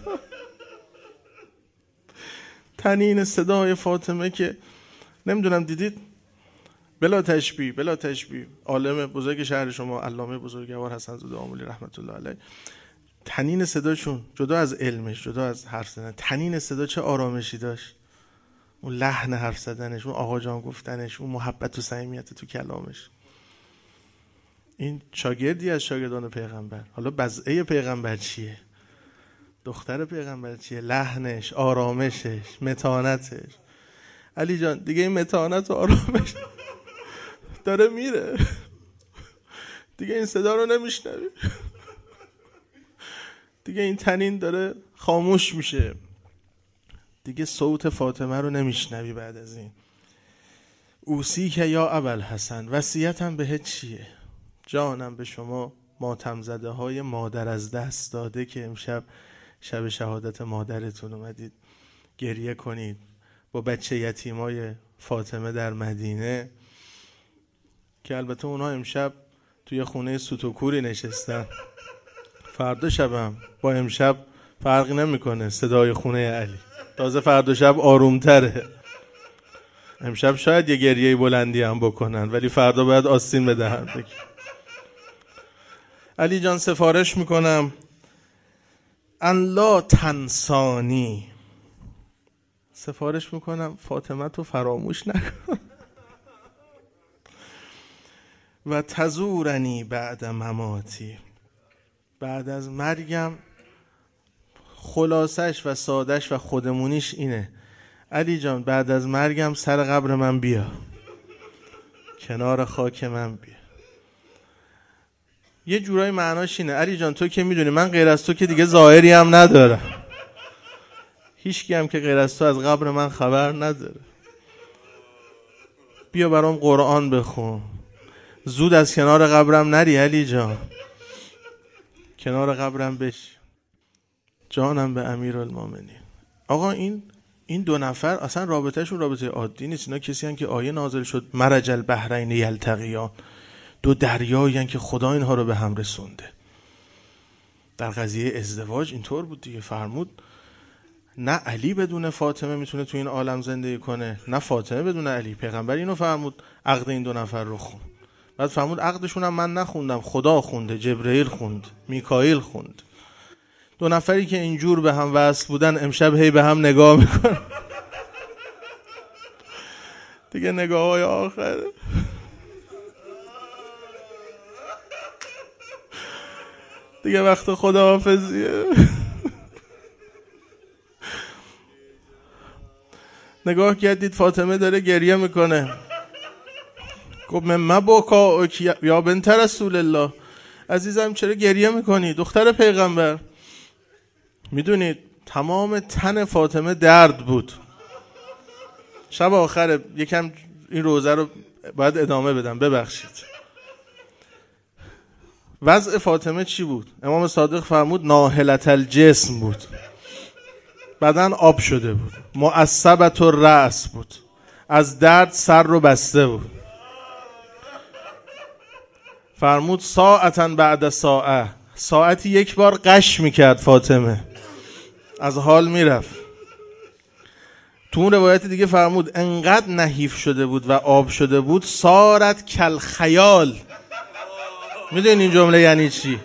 تنین صدای فاطمه که نمیدونم دیدید، بلا تشبیه بلا تشبیه عالم بزرگ شهر شما علامه بزرگوار حسن زاده آملی رحمت الله علیه، تنین صداشون جدا از علمش، جدا از حرف زدن، تنین صدا چه آرامشی داشت. اون لحن حرف زدنش، اون آقا جان گفتنش، اون محبت و صمیمیت تو کلامش. این شاگردی از شاگردان پیغمبر. حالا بضعه پیغمبر چیه؟ دختر پیغمبر چیه؟ لحنش، آرامشش، متانتش. علی جان دیگه این متانت و آرامش داره میره، دیگه این صدا رو نمیشنوی، دیگه این تنین داره خاموش میشه، دیگه صوت فاطمه رو نمیشنوی بعد از این. اوصی که یا ابوالحسن، وصیتم بهت چیه؟ جانم به شما ماتم زده های مادر از دست داده که امشب شب شهادت مادرتون اومدید گریه کنید با بچه یتیمای فاطمه در مدینه، که البته اونها امشب توی خونه سوتوکوری نشستن، فردا شبم با امشب فرق نمیکنه صدای خونه علی، تازه فردا شب آرومتره. امشب شاید یه گریه بلندی هم بکنن ولی فردا باید آستین بدهن. علی جان سفارش میکنم ان لا تنسانی، سفارش میکنم فاطمه تو فراموش نکن و تزورنی بعد مماتی، بعد از مرگم. خلاصش و سادش و خودمونیش اینه علی جان بعد از مرگم سر قبر من بیا، کنار خاک من بیا. یه جورای معناش اینه علی جان تو که میدونی من غیر از تو که دیگه ظاهری هم ندارم، هیچکی هم که غیر از تو از قبر من خبر نداره، بیا برام قرآن بخون، زود از کنار قبرم نری علی جان، کنار قبرم بش. جانم به امیرالمومنین. آقا این این دو نفر اصلا رابطهشون رابطه عادی نیست، اینا کسی هن که آیه نازل شد مرج البحرین یلتقیان، دو دریایی هن که خدا اینها رو به هم رسونده. در قضیه ازدواج اینطور بود دیگه، فرمود نه علی بدون فاطمه میتونه تو این عالم زندگی کنه، نه فاطمه بدون علی. پیغمبر اینو فرمود عقد این دو نفر رو خوند. بعد فرمود عقدشون هم من نخوندم، خدا خونده، جبرئیل خوند، میکائیل خوند. دو نفری که اینجور به هم وصل بودن امشب هی به هم نگاه میکنن دیگه نگاه های آخره. دیگه وقت خداحافظیه. نگاه کردید فاطمه داره گریه میکنه، گفت مما بکا یا بنت رسول الله، عزیزم چرا گریه میکنی دختر پیغمبر؟ میدونید تمام تن فاطمه درد بود. شب آخره یکم این روزه رو باید ادامه بدم ببخشید. وضع فاطمه چی بود؟ امام صادق فرمود ناهلت الجسم بود، بدن آب شده بود، معصبت الرأس بود، از درد سر رو بسته بود. فرمود ساعتا بعد ساعه، ساعتی یک بار قش میکرد فاطمه، از حال میرفت. تو اون روایت دیگه فرمود انقدر نحیف شده بود و آب شده بود سارت کل خیال. میدونین این جمله یعنی چی؟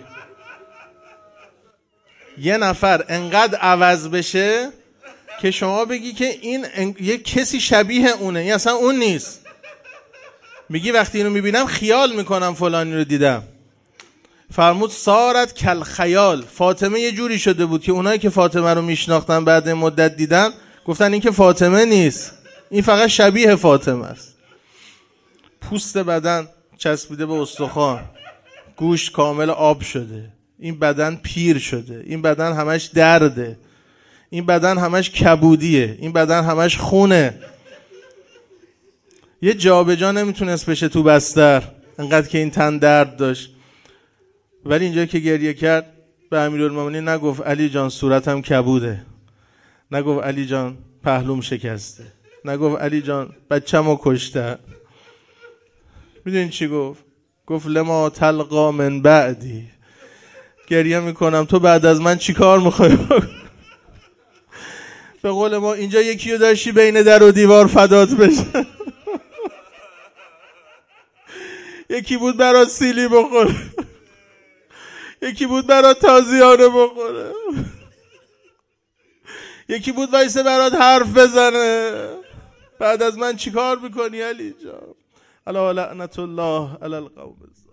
یه نفر انقدر عوض بشه که شما بگی که این ان... یه کسی شبیه اونه، این اصلا اون نیست. میگی وقتی اینو میبینم خیال میکنم فلانی رو دیدم. فرمود سارت کل خیال، فاطمه یه جوری شده بود که اونایی که فاطمه رو میشناختن بعد مدت دیدن گفتن این که فاطمه نیست، این فقط شبیه فاطمه است. پوست بدن چسبیده به استخوان، گوشت کامل آب شده، این بدن پیر شده، این بدن همش درده، این بدن همش کبودیه، این بدن همش خونه. یه جا به جا نمیتونست بشه تو بستر انقدر که این تن درد داشت. ولی اینجا که گریه کرد به امیرالمومنین نگفت علی جان صورتم کبوده، نگفت علی جان پهلوم شکسته، نگفت علی جان بچه‌مو کشته. میدونین چی گفت؟ گفت لما تلقا من بعدی، گریه میکنم تو بعد از من چی کار میخوای بکنی؟ به قول ما اینجا یکیو داشتی بین در و دیوار فدات بشه، یکی بود برات سیلی بخوره، یکی بود برات تازیانه بخوره، یکی بود وایسه برات حرف بزنه. بعد از من چی کار میکنی علی جان؟ الا لعنت الله علی القوم.